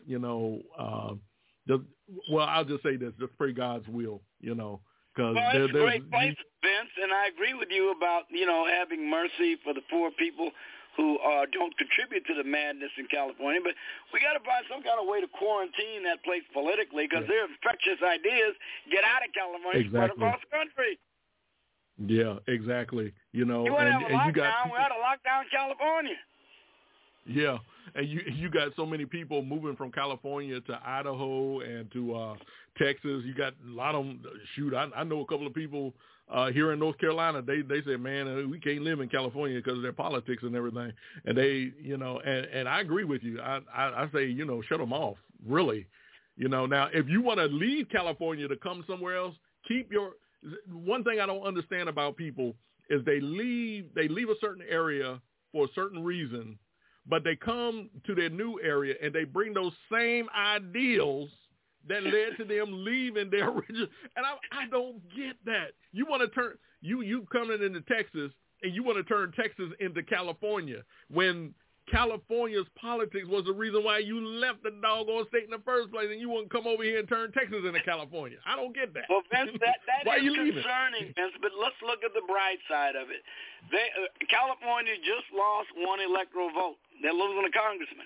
I'll just say this: just pray God's will, because it's a great place, Vince, and I agree with you about having mercy for the poor people who don't contribute to the madness in California. But we got to find some kind of way to quarantine that place politically, because their infectious ideas get out of California, spread across the country. Yeah, exactly. You want to have a lockdown, we ought to lock down California. Yeah, and you got so many people moving from California to Idaho and to Texas. You got a lot of them. Shoot, I know a couple of people here in North Carolina. They say, man, we can't live in California because of their politics and everything. And they, and I agree with you. I say, shut them off. Really, Now, if you want to leave California to come somewhere else, keep your. One thing I don't understand about people is they leave a certain area for a certain reason, but they come to their new area and they bring those same ideals that led to them leaving their original. And I don't get that. You want to turn you coming into Texas and you want to turn Texas into California when California's politics was the reason why you left the doggone state in the first place, and you wouldn't come over here and turn Texas into California. I don't get that. Well, Vince, that why is leaving? Concerning, Vince, but let's look at the bright side of it. California just lost one electoral vote. They're losing a congressman.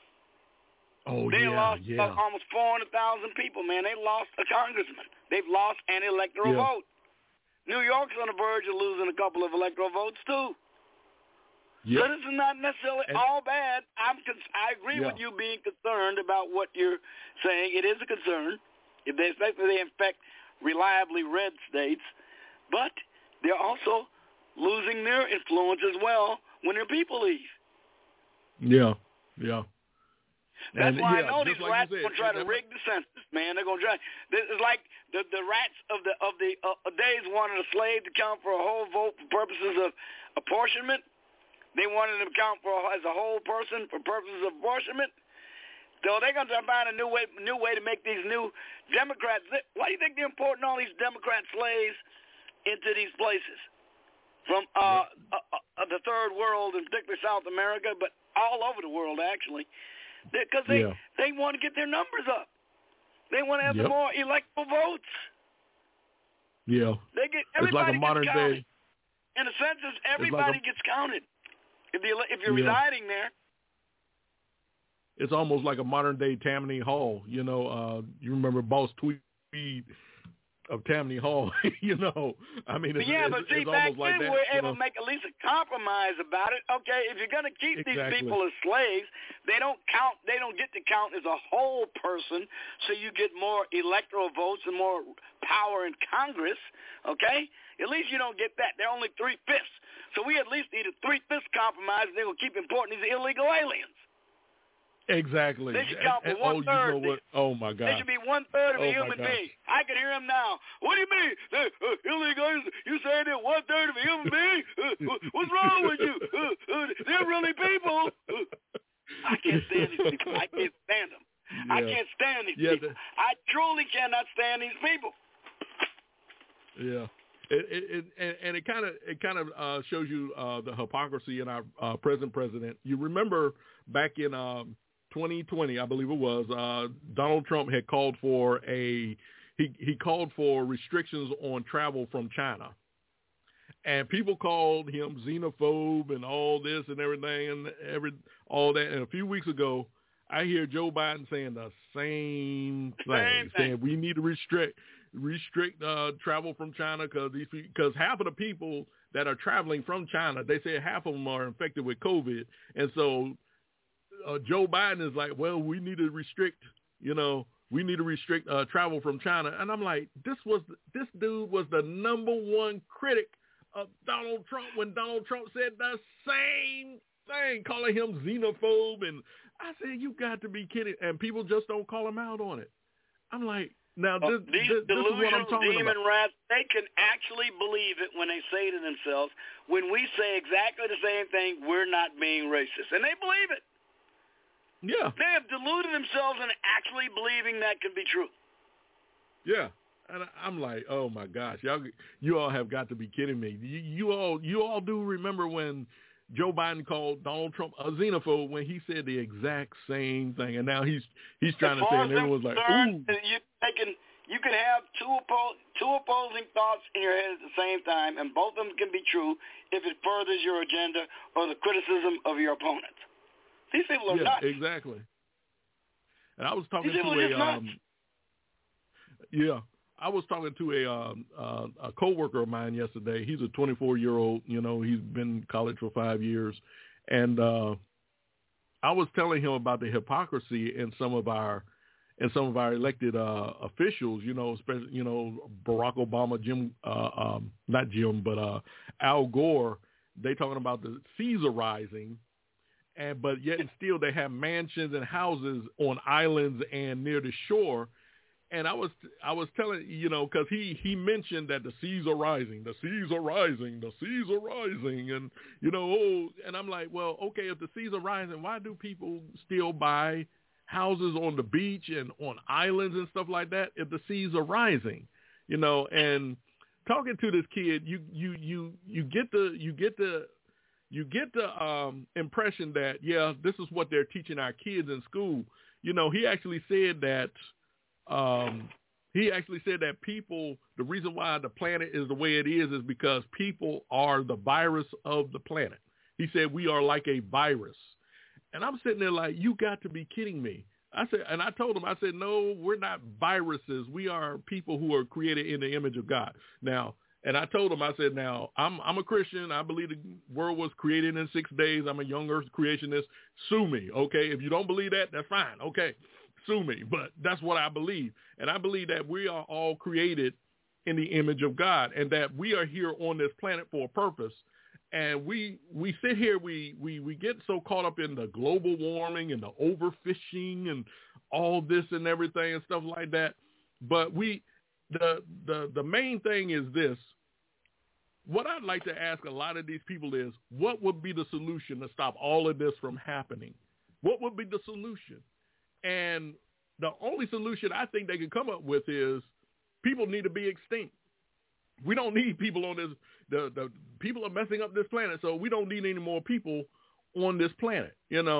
They lost almost 400,000 people, man. They lost a congressman. They've lost an electoral vote. New York's on the verge of losing a couple of electoral votes, too. Yep. So this is not necessarily all bad. I agree with you being concerned about what you're saying. It is a concern, especially they infect reliably red states, but they're also losing their influence as well when their people leave. Yeah. That's why I know these rats are going to try to rig the census, man. They're going to try. It's like the rats of the days wanted a slave to count for a whole vote for purposes of apportionment. They wanted him to count as a whole person for purposes of apportionment. So they're going to find a new way to make these new Democrats. Why do you think they're importing all these Democrat slaves into these places from the third world, and particularly South America, but all over the world actually? Because they want to get their numbers up. They want to have more electoral votes. Yeah. Everybody it's like a modern gets counted. day. In a census, everybody gets counted. If you're residing there. It's almost like a modern day Tammany Hall. You remember Boss Tweed of Tammany Hall. I mean, it's see, it's back almost like then that. we're able to make at least a compromise about it. Okay, if you're going to keep these people as slaves, they don't get to count as a whole person, so you get more electoral votes and more power in Congress. Okay, at least you don't get that. They're only 3/5. So we at least need a 3/5 compromise, and they're going to keep importing these illegal aliens. Exactly. They should count for 1/3. Oh, my God. They should be 1/3 of a human being. I can hear them now. What do you mean? Illegal aliens? You saying they're 1/3 of a human being? What's wrong with you? They're really people. I can't stand these people. I can't stand them. I can't stand these people. I truly cannot stand these people. Yeah. It kind of shows you the hypocrisy in our present president. You remember back in 2020, I believe it was, Donald Trump had called for he called for restrictions on travel from China, and people called him xenophobe and all this and everything and all that. And a few weeks ago, I hear Joe Biden saying the same thing, saying we need to restrict travel from China because half of the people that are traveling from China, they say half of them are infected with COVID. And so Joe Biden is like, well, we need to restrict, we need to restrict travel from China. And I'm like, this dude was the number one critic of Donald Trump when Donald Trump said the same thing, calling him xenophobe. And I said, you got to be kidding. And people just don't call him out on it. I'm like, now this is what I'm talking demon about. rats, they can actually believe it when they say to themselves, when we say exactly the same thing, we're not being racist. And they believe it. Yeah. They have deluded themselves into actually believing that can be true. Yeah. And I'm like, oh my gosh, you all have got to be kidding me. You all do remember when Joe Biden called Donald Trump a xenophobe when he said the exact same thing, and now he's trying to say, and everyone's like, ooh. You can have two opposing thoughts in your head at the same time, and both of them can be true if it furthers your agenda or the criticism of your opponent. These people are nuts. Exactly. And I was talking I was talking to a coworker of mine yesterday. He's a 24-year-old. He's been in college for 5 years, and I was telling him about the hypocrisy in some of our elected officials. Especially Barack Obama, Al Gore. They talking about the Caesarizing, but yet and still they have mansions and houses on islands and near the shore. And I was telling, because he mentioned that the seas are rising, and and I'm like, well, okay, if the seas are rising, why do people still buy houses on the beach and on islands and stuff like that if the seas are rising? And talking to this kid, you get the impression that this is what they're teaching our kids in school. He actually said that. People, the reason why the planet is the way it is because people are the virus of the planet. He said we are like a virus. And I'm sitting there like, you got to be kidding me. I told him, no, we're not viruses. We are people who are created in the image of God. Now, and I told him, I said, now, I'm a Christian. I believe the world was created in 6 days. I'm a young earth creationist. Sue me, okay? If you don't believe that, that's fine, okay? Sue me, but that's what I believe. And I believe that we are all created in the image of God and that we are here on this planet for a purpose. And we sit here, we get so caught up in the global warming and the overfishing and all this and everything and stuff like that. But the main thing is this. What I'd like to ask a lot of these people is, what would be the solution to stop all of this from happening? What would be the solution? And the only solution I think they can come up with is people need to be extinct. We don't need people on this. The people are messing up this planet, so we don't need any more people on this planet.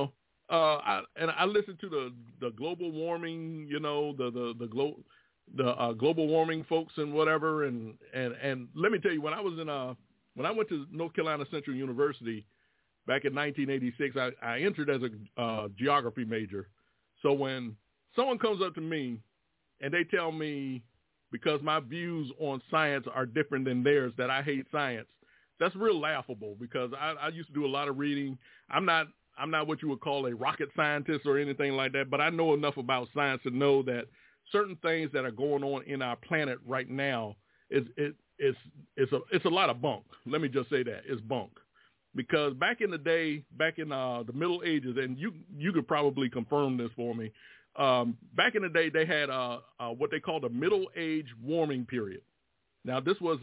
I listen to the global warming, the global warming folks and whatever. And let me tell you, when I went to North Carolina Central University back in 1986, I entered as a geography major. So when someone comes up to me and they tell me, because my views on science are different than theirs, that I hate science, that's real laughable because I used to do a lot of reading. I'm not what you would call a rocket scientist or anything like that, but I know enough about science to know that certain things that are going on in our planet right now it's a lot of bunk. Let me just say that. It's bunk. Because back in the day, back in the Middle Ages, and you could probably confirm this for me, back in the day they had what they called a Middle Age warming period. Now this was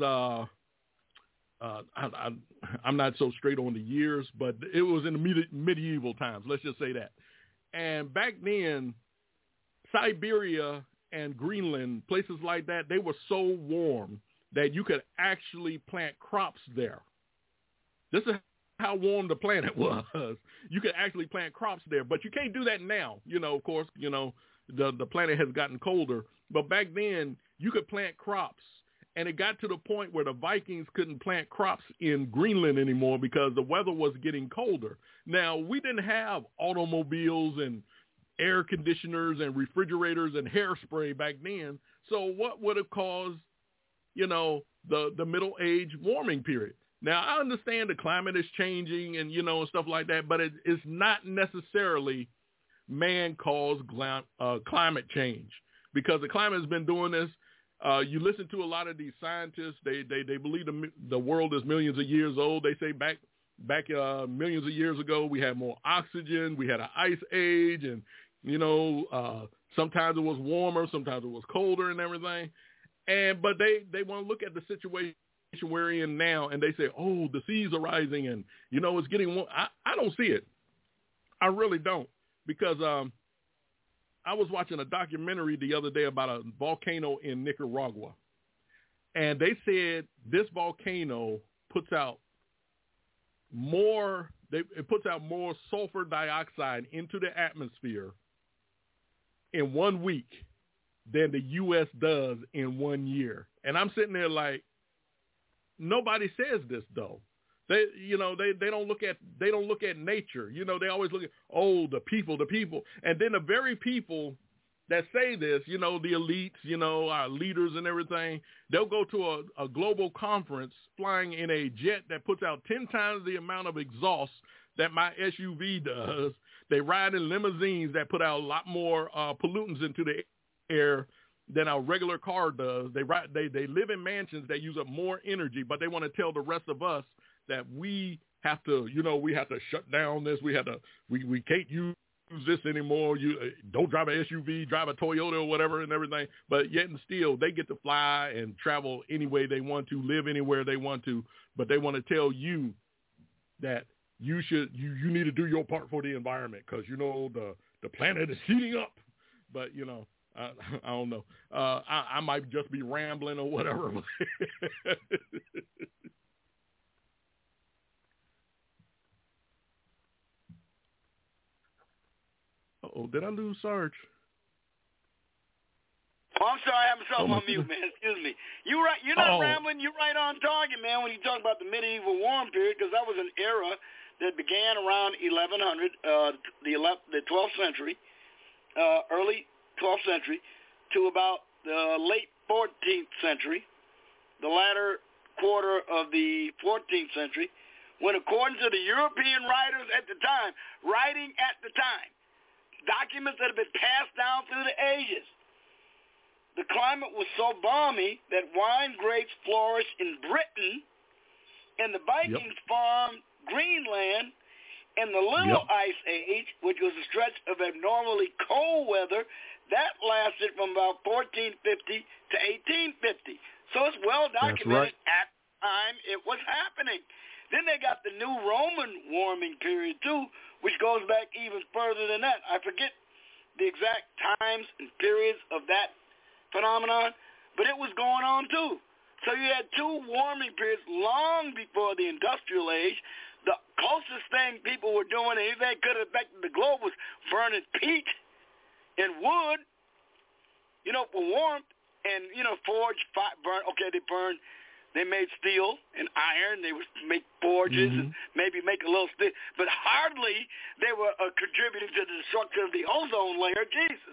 I'm not so straight on the years, but it was in the medieval times. Let's just say that. And back then, Siberia and Greenland, places like that, they were so warm that you could actually plant crops there. This is how warm the planet was. You could actually plant crops there, but you can't do that now. Of course, the planet has gotten colder, but back then you could plant crops, and it got to the point where the Vikings couldn't plant crops in Greenland anymore because the weather was getting colder. Now, we didn't have automobiles and air conditioners and refrigerators and hairspray back then. So what would have caused, the middle age warming period? Now, I understand the climate is changing and, and stuff like that, but it's not necessarily man-caused climate change. because the climate has been doing this. You listen to a lot of these scientists. They believe the world is millions of years old. They say back millions of years ago we had more oxygen. We had an ice age, and sometimes it was warmer, sometimes it was colder, and everything. But they want to look at the situation we're in now, and they say, oh, the seas are rising, and it's getting warm. I don't see it. I really don't, because I was watching a documentary the other day about a volcano in Nicaragua, and they said this volcano puts out more sulfur dioxide into the atmosphere in 1 week than the U.S. does in 1 year. And I'm sitting there like, nobody says this though. They don't look at nature. They always look at, the people. And then the very people that say this, the elites, our leaders and everything, they'll go to a global conference flying in a jet that puts out 10 times the amount of exhaust that my SUV does. They ride in limousines that put out a lot more pollutants into the air than our regular car does. They live in mansions that use up more energy, but they want to tell the rest of us that we have to, shut down this. We can't use this anymore. You don't drive an SUV, drive a Toyota or whatever and everything. But yet and still, they get to fly and travel any way they want to, live anywhere they want to. But they want to tell you that you need to do your part for the environment because the planet is heating up. But I don't know. I might just be rambling or whatever. Uh-oh, did I lose Sarge? Oh, I'm sorry, I have myself on mute, man. Excuse me. You're right. You're not rambling. You're right on target, man, when you talk about the medieval warm period, because that was an era that began around 1100, the 12th century, early 12th century, to about the late 14th century, the latter quarter of the 14th century, when according to the European writers at the time, documents that have been passed down through the ages, the climate was so balmy that wine grapes flourished in Britain, and the Vikings farmed Greenland, and the Little Ice Age, which was a stretch of abnormally cold weather, that lasted from about 1450 to 1850. So it's well documented at the time it was happening. Then they got the new Roman warming period, too, which goes back even further than that. I forget the exact times and periods of that phenomenon, but it was going on, too. So you had two warming periods long before the industrial age. The closest thing people were doing, anything could have affected the globe, was burning peat and wood, for warmth, and, forge, burn. Okay, they made steel and iron. They would make forges and maybe make a little steel, but hardly they were contributing to the destruction of the ozone layer. Jesus.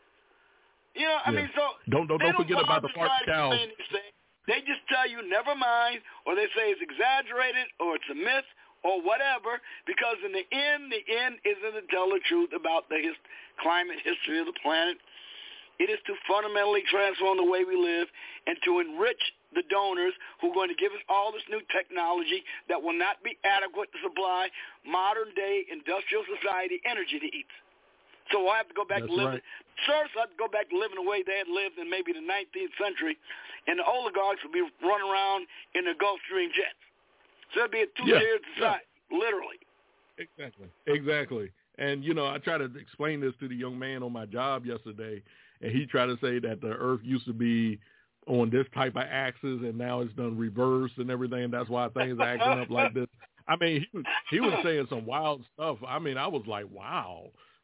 I mean, so don't forget about the farm cows. They just tell you never mind, or they say it's exaggerated, or it's a myth, or whatever, because in the end isn't to tell the truth about the climate history of the planet. It is to fundamentally transform the way we live and to enrich the donors who are going to give us all this new technology that will not be adequate to supply modern-day industrial society energy needs. So we'll have to go back to living. Serfs have to go back to living the way they had lived in maybe the 19th century, and the oligarchs will be running around in the Gulf Stream jets. So it'll be a two-tiered society, literally. Exactly. And, I try to explain this to the young man on my job yesterday, and he tried to say that the Earth used to be on this type of axis, and now it's done reverse and everything, and that's why things are acting up like this. I mean, he was saying some wild stuff. I mean, I was like, wow.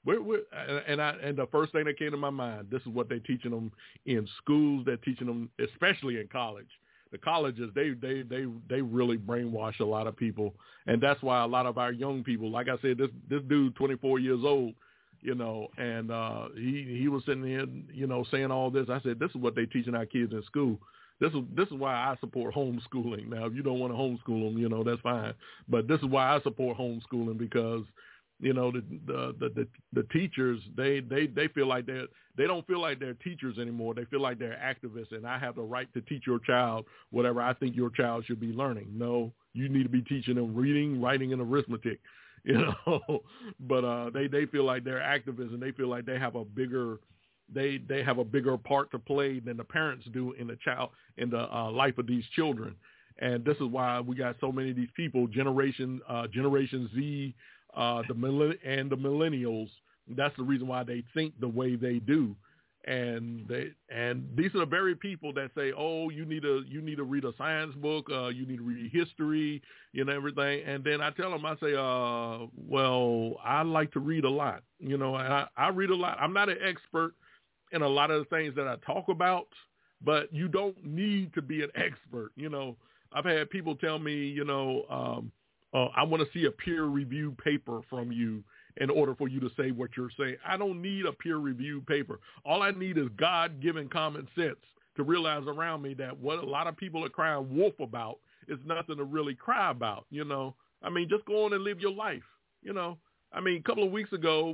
And the first thing that came to my mind, this is what they're teaching them in schools. They're teaching them, especially in college. The colleges, they really brainwash a lot of people, and that's why a lot of our young people, like I said, this dude, 24 years old, and he was sitting here, saying all this. I said, this is what they're teaching our kids in school. This is why I support homeschooling. Now, if you don't want to homeschool them, that's fine. But this is why I support homeschooling, because You know, the teachers, they feel like they don't feel like they're teachers anymore. They feel like they're activists, and I have the right to teach your child whatever I think your child should be learning. No, you need to be teaching them reading, writing, and arithmetic. You know, but they feel like they're activists, and they feel like they have a bigger part to play than the parents do in the life of these children. And this is why we got so many of these people, Generation Z, the millennials. That's the reason why they think the way they do. And these are the very people that say, oh, you need to read a science book, you need to read history, you know, everything. And then I tell them, I say, well, I like to read a lot, you know, and I read a lot. I'm not an expert in a lot of the things that I talk about, but you don't need to be an expert. You know, I've had people tell me, you know, I want to see a peer-reviewed paper from you in order for you to say what you're saying. I don't need a peer-reviewed paper. All I need is God-given common sense to realize around me that what a lot of people are crying wolf about is nothing to really cry about, you know. I mean, just go on and live your life, you know. I mean, a couple of weeks ago,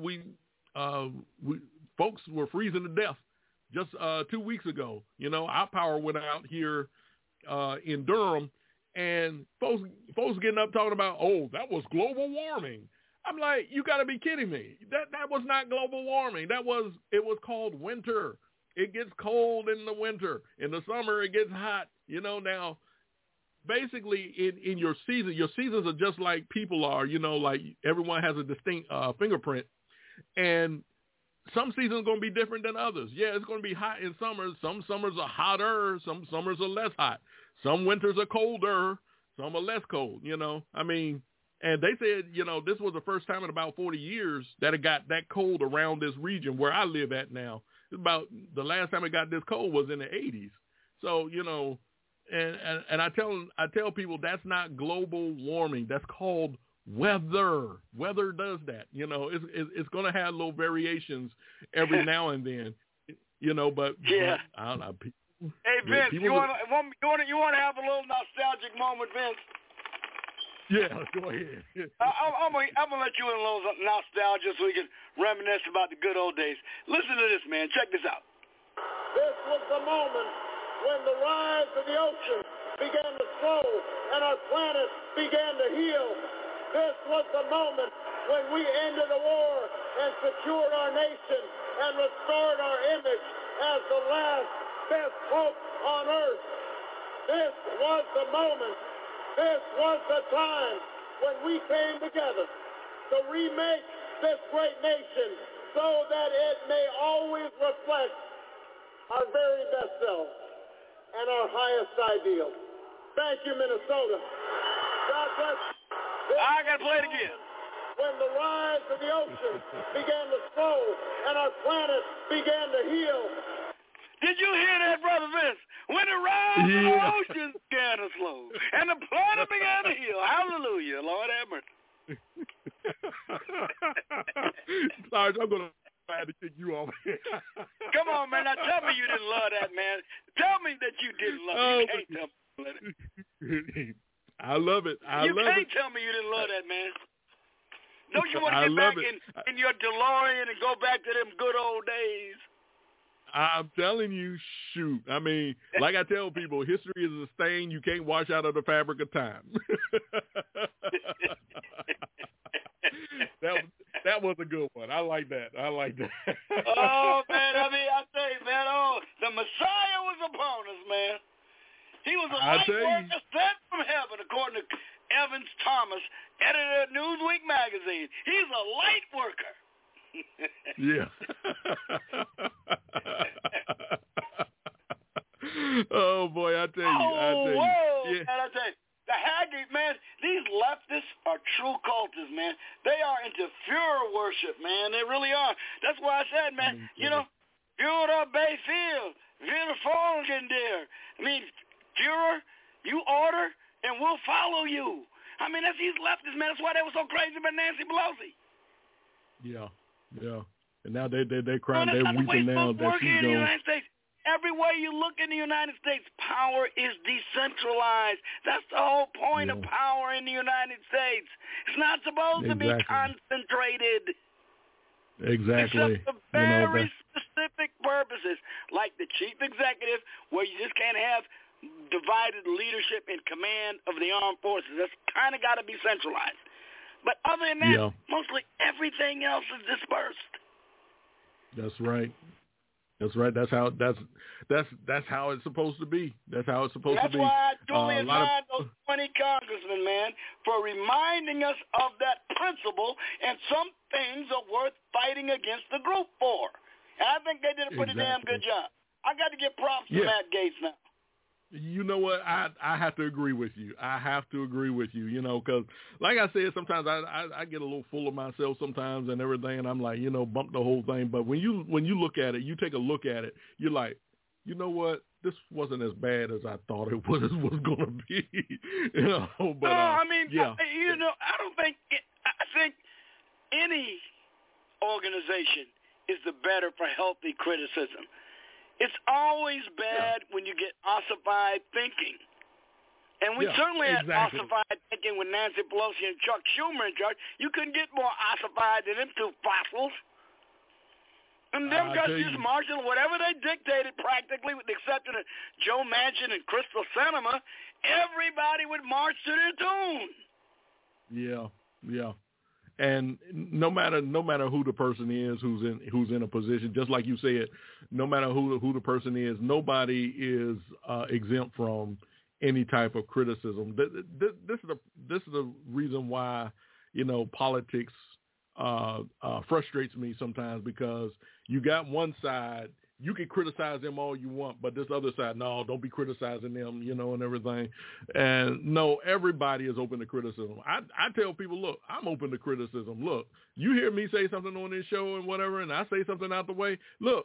folks were freezing to death just 2 weeks ago. You know, our power went out here in Durham, and folks getting up talking about, oh, that was global warming. I'm like, you got to be kidding me. That was not global warming. It was called winter. It gets cold in the winter. In the summer, it gets hot. You know, now, basically, in your seasons are just like people are. You know, like everyone has a distinct fingerprint. And some seasons are going to be different than others. Yeah, it's going to be hot in summers. Some summers are hotter. Some summers are less hot. Some winters are colder. Some are less cold, you know. I mean, and they said, you know, this was the first time in about 40 years that it got that cold around this region where I live at now. It's about the last time it got this cold was in the 80s. So, you know, and I tell people that's not global warming. That's called weather. Weather does that. You know, it's going to have little variations every now and then, you know, but I don't know. Hey, Vince, you want to have a little nostalgic moment, Vince? Yeah, go ahead. I'm gonna let you in a little nostalgia so we can reminisce about the good old days. Listen to this, man. Check this out. This was the moment when the rise of the ocean began to slow and our planet began to heal. This was the moment when we ended the war and secured our nation and restored our image as the last best hope on earth. This was the moment. This was the time when we came together to remake this great nation so that it may always reflect our very best selves and our highest ideals. Thank you, Minnesota. God bless you. I got to play it again. When the rise of the ocean began to slow and our planet began to heal. Did you hear that, Brother Vince? When the rise of the ocean began to slow and the planet began to heal. Hallelujah, Lord have mercy. Sarge, I'm going to try to kick you off. Come on, man. Now tell me you didn't love that, man. Tell me that you didn't love it. You can't tell me. I love it. You can't tell me you didn't love that, man. Don't you want to get back in your DeLorean and go back to them good old days? I'm telling you, shoot. I mean, like I tell people, history is a stain you can't wash out of the fabric of time. That was a good one. I like that. Oh, man. I mean, I tell you, man, the Messiah was upon us, man. He was a light worker sent from heaven, according to Evans Thomas, editor of Newsweek magazine. He's a light worker. Yeah. Oh boy, I tell you. Man, I tell you, the Haggy, man, these leftists are true cultists, man. They are into Fuhrer worship, man. They really are. That's why I said, man, you know, Fuhrer Bayfield, Fuhrer Folgen there. I mean, Fuhrer, you order and we'll follow you. I mean, that's these leftists, man. That's why they were so crazy about Nancy Pelosi. Yeah. And now they're crying, they're weeping now that she's gone. In the United States. everywhere you look in the United States, power is decentralized. That's the whole point of power in the United States. It's not supposed to be concentrated. Exactly. Except for very specific purposes, like the chief executive, where you just can't have divided leadership and command of the armed forces. That's kind of got to be centralized. But other than that, mostly everything else is dispersed. That's right. That's right. That's how it's supposed to be. That's how it's supposed to be. That's why I truly admire those 20 congressmen, man, for reminding us of that principle, and some things are worth fighting against the group for. And I think they did a pretty damn good job. I got to give props to Matt Gaetz now. You know what? I have to agree with you. I have to agree with you, because like I said, sometimes I get a little full of myself sometimes and everything, and I'm like, bump the whole thing. But when you look at it, you take a look at it, you're like, you know what? This wasn't as bad as I thought it was going to be. But I don't think I think any organization is the better for healthy criticism. It's always bad when you get ossified thinking. And we certainly had ossified thinking with Nancy Pelosi and Chuck Schumer in charge. You couldn't get more ossified than them two fossils. And Democrats just marched on whatever they dictated practically, with the exception of Joe Manchin and Crystal Sinema. Everybody would march to their tune. Yeah. And no matter who the person is who's in a position, just like you said, no matter who the person is, nobody is exempt from any type of criticism. This is the reason why politics frustrates me sometimes, because you got one side. You can criticize them all you want, but this other side, no, don't be criticizing them, and everything. And no, everybody is open to criticism. I tell people, look, I'm open to criticism. Look, you hear me say something on this show and whatever, and I say something out the way. Look,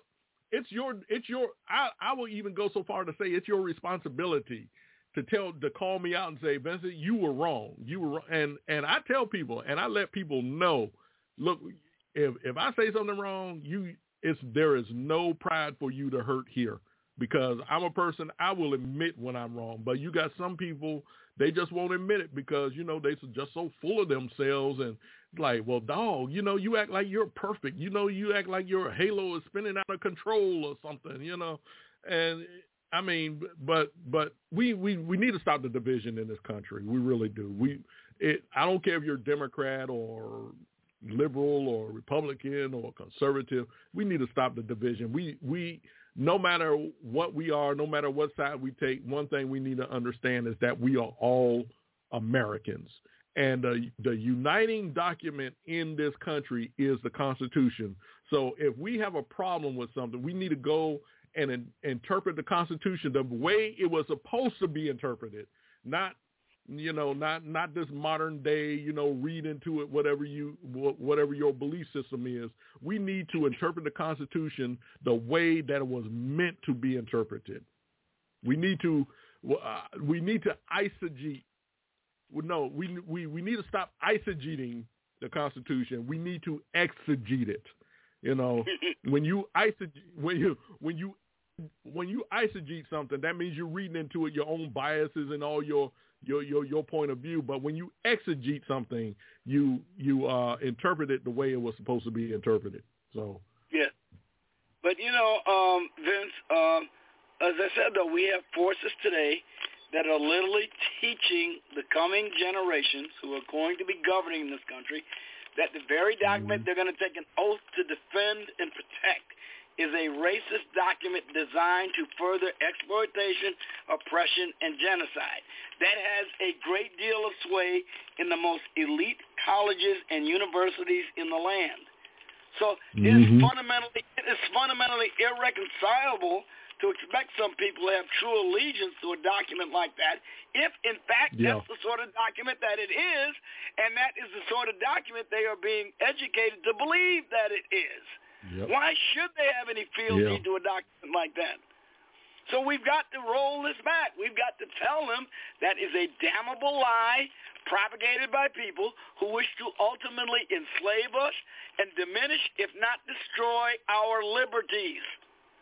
I will even go so far to say it's your responsibility to call me out and say, Vincent, you were wrong. And I tell people, and I let people know, look, if I say something wrong, there is no pride for you to hurt here, because I'm a person, I will admit when I'm wrong. But you got some people, they just won't admit it because, they just so full of themselves, and like, well, dog, you act like you're perfect. You act like your halo is spinning out of control or something, And I mean, but we need to stop the division in this country. We really do. I don't care if you're Democrat or liberal or Republican or conservative. We need to stop the division. We no matter what we are, no matter what side we take, one thing we need to understand is that we are all Americans. And the uniting document in this country is the Constitution. So if we have a problem with something, we need to go and interpret the Constitution the way it was supposed to be interpreted, not this modern day, read into it whatever your belief system is. We need to interpret the Constitution the way that it was meant to be interpreted. We need to eisegete. No, we need to stop eisegeting the Constitution. We need to exegete it. When you eisegete something, that means you're reading into it your own biases and all your point of view. But when you exegete something, you interpret it the way it was supposed to be interpreted. So yeah, but Vince, as I said though, we have forces today that are literally teaching the coming generations who are going to be governing this country that the very document they're going to take an oath to defend and protect is a racist document designed to further exploitation, oppression, and genocide. That has a great deal of sway in the most elite colleges and universities in the land. So it is fundamentally irreconcilable to expect some people to have true allegiance to a document like that if, in fact, that's the sort of document that it is, and that is the sort of document they are being educated to believe that it is. Why should they have any fealty to a document like that? So we've got to roll this back. We've got to tell them that is a damnable lie propagated by people who wish to ultimately enslave us and diminish, if not destroy, our liberties.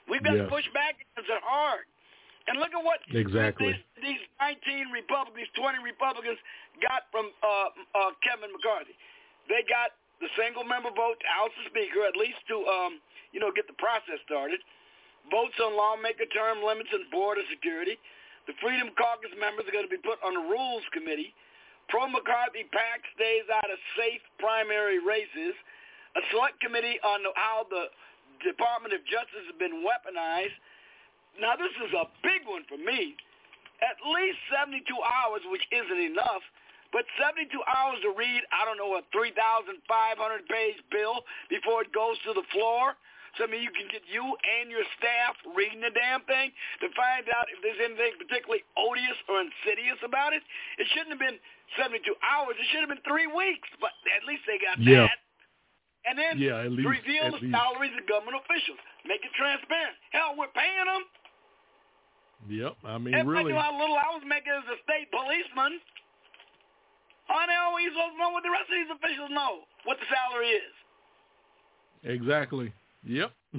We've got Yes. to push back against it hard. And look at what Exactly. these 19 Republicans, 20 Republicans got from Kevin McCarthy. They got the single-member vote to oust the Speaker, at least to get the process started. Votes on lawmaker term limits and border security. The Freedom Caucus members are going to be put on the Rules Committee. Pro-McCarthy PAC stays out of safe primary races. A select committee on how the Department of Justice has been weaponized. Now, this is a big one for me. At least 72 hours, which isn't enough, but 72 hours to read, a 3,500-page bill before it goes to the floor. So, you can get you and your staff reading the damn thing to find out if there's anything particularly odious or insidious about it. It shouldn't have been 72 hours. It should have been 3 weeks, but at least they got that. And then reveal the salaries of government officials. Make it transparent. Hell, we're paying them. Yep, Everybody knew how little I was making as a state policeman. How the hell are you supposed to know what the rest of these officials know? What the salary is? Exactly. Yep. When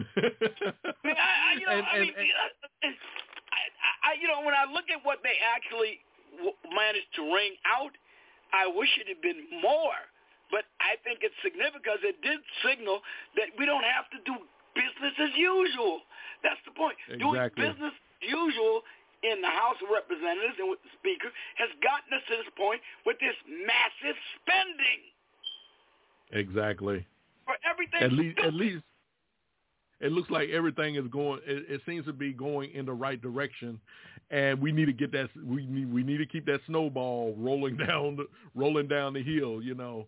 I look at what they actually managed to wring out, I wish it had been more. But I think it's significant because it did signal that we don't have to do business as usual. That's the point. Exactly. Doing business as usual in the House of Representatives and with the Speaker has gotten us to this point with this massive spending. Exactly. For everything. At least it looks like everything is going. It seems to be going in the right direction, and we need to get that. We need to keep that snowball rolling down the hill.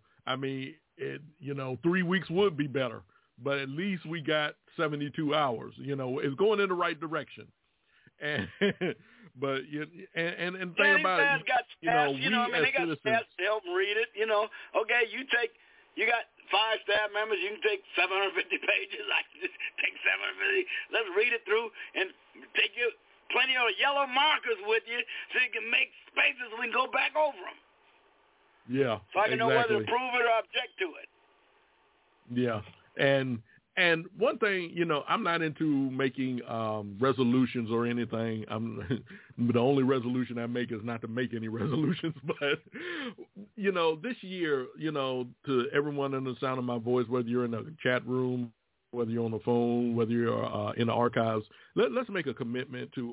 3 weeks would be better, but at least we got 72 hours. It's going in the right direction. And but and thing about it, they got staff to help them read it. Okay, you got 5 staff members, you can take 750 pages. I can just take 750. Let's read it through and take you plenty of yellow markers with you so you can make spaces so we can go back over them. Yeah, so I can know whether to approve it or object to it. Yeah, and one thing, I'm not into making resolutions or anything. The only resolution I make is not to make any resolutions. But, this year, to everyone in the sound of my voice, whether you're in a chat room, whether you're on the phone, whether you're in the archives, let's make a commitment to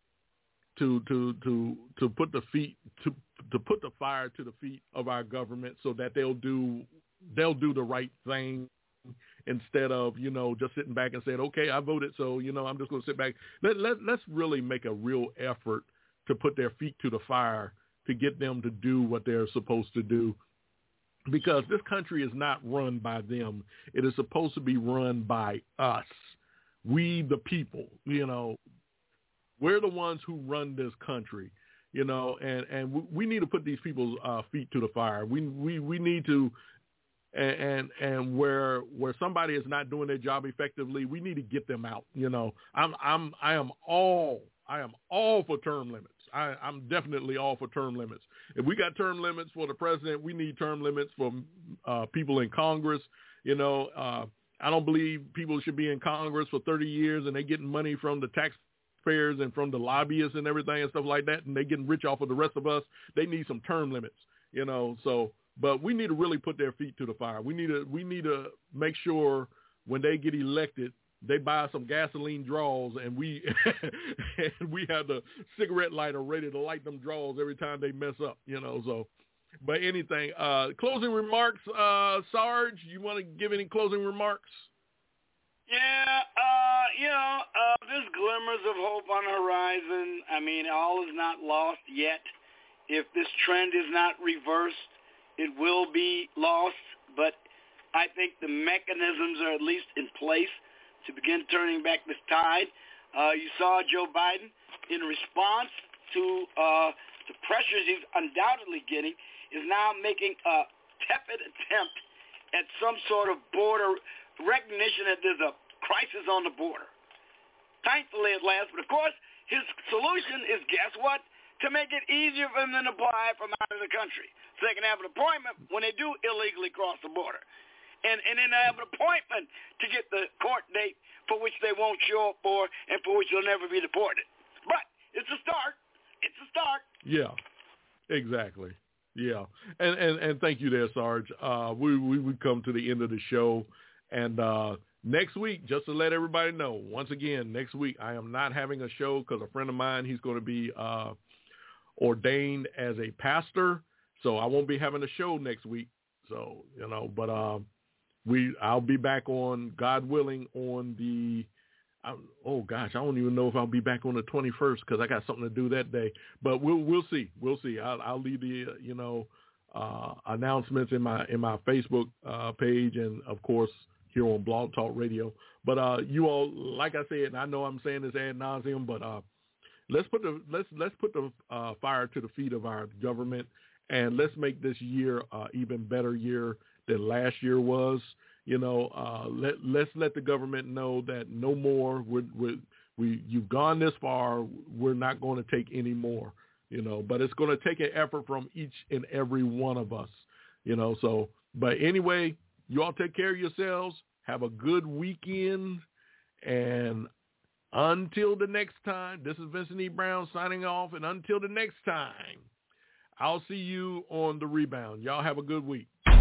put the fire to the feet of our government so that they'll do the right thing. Instead of, just sitting back and saying, okay, I voted, so, I'm just going to sit back. Let's really make a real effort to put their feet to the fire to get them to do what they're supposed to do. Because this country is not run by them. It is supposed to be run by us. We, the people, we're the ones who run this country, and we need to put these people's feet to the fire. We need to. And where somebody is not doing their job effectively, we need to get them out. I am all for term limits. I'm definitely all for term limits. If we got term limits for the president, we need term limits for people in Congress. I don't believe people should be in Congress for 30 years and they're getting money from the taxpayers and from the lobbyists and everything and stuff like that, and they're getting rich off of the rest of us. They need some term limits. But we need to really put their feet to the fire. We need to make sure when they get elected, they buy some gasoline draws, and we have the cigarette lighter ready to light them draws every time they mess up. So, but anything. Closing remarks, Sarge. You want to give any closing remarks? Yeah, there's glimmers of hope on the horizon. All is not lost yet. If this trend is not reversed, it will be lost, but I think the mechanisms are at least in place to begin turning back this tide. You saw Joe Biden, in response to the pressures he's undoubtedly getting, is now making a tepid attempt at some sort of border recognition that there's a crisis on the border. Thankfully at last, but of course, his solution is, guess what? To make it easier for them to apply from out of the country so they can have an appointment when they do illegally cross the border. and then they have an appointment to get the court date for which they won't show up for and for which they'll never be deported. But it's a start. It's a start. Yeah, exactly. Yeah, and thank you there, Sarge. We come to the end of the show, and next week, just to let everybody know, once again, next week I am not having a show because a friend of mine, he's going to be ordained as a pastor, so I won't be having a show next week. So but I'll be back on, God willing, on the. I don't even know if I'll be back on the 21st because I got something to do that day. But we'll see. We'll see. I'll leave the announcements in my Facebook page and of course here on Blog Talk Radio. But you all, like I said, and I know I'm saying this ad nauseum, but let's put the fire to the feet of our government, and let's make this year even better year than last year was. Let's let the government know that no more. You've gone this far. We're not going to take any more. But it's going to take an effort from each and every one of us. So. But anyway, you all take care of yourselves. Have a good weekend, and until the next time, this is Vincent E. Brown signing off. And until the next time, I'll see you on the rebound. Y'all have a good week.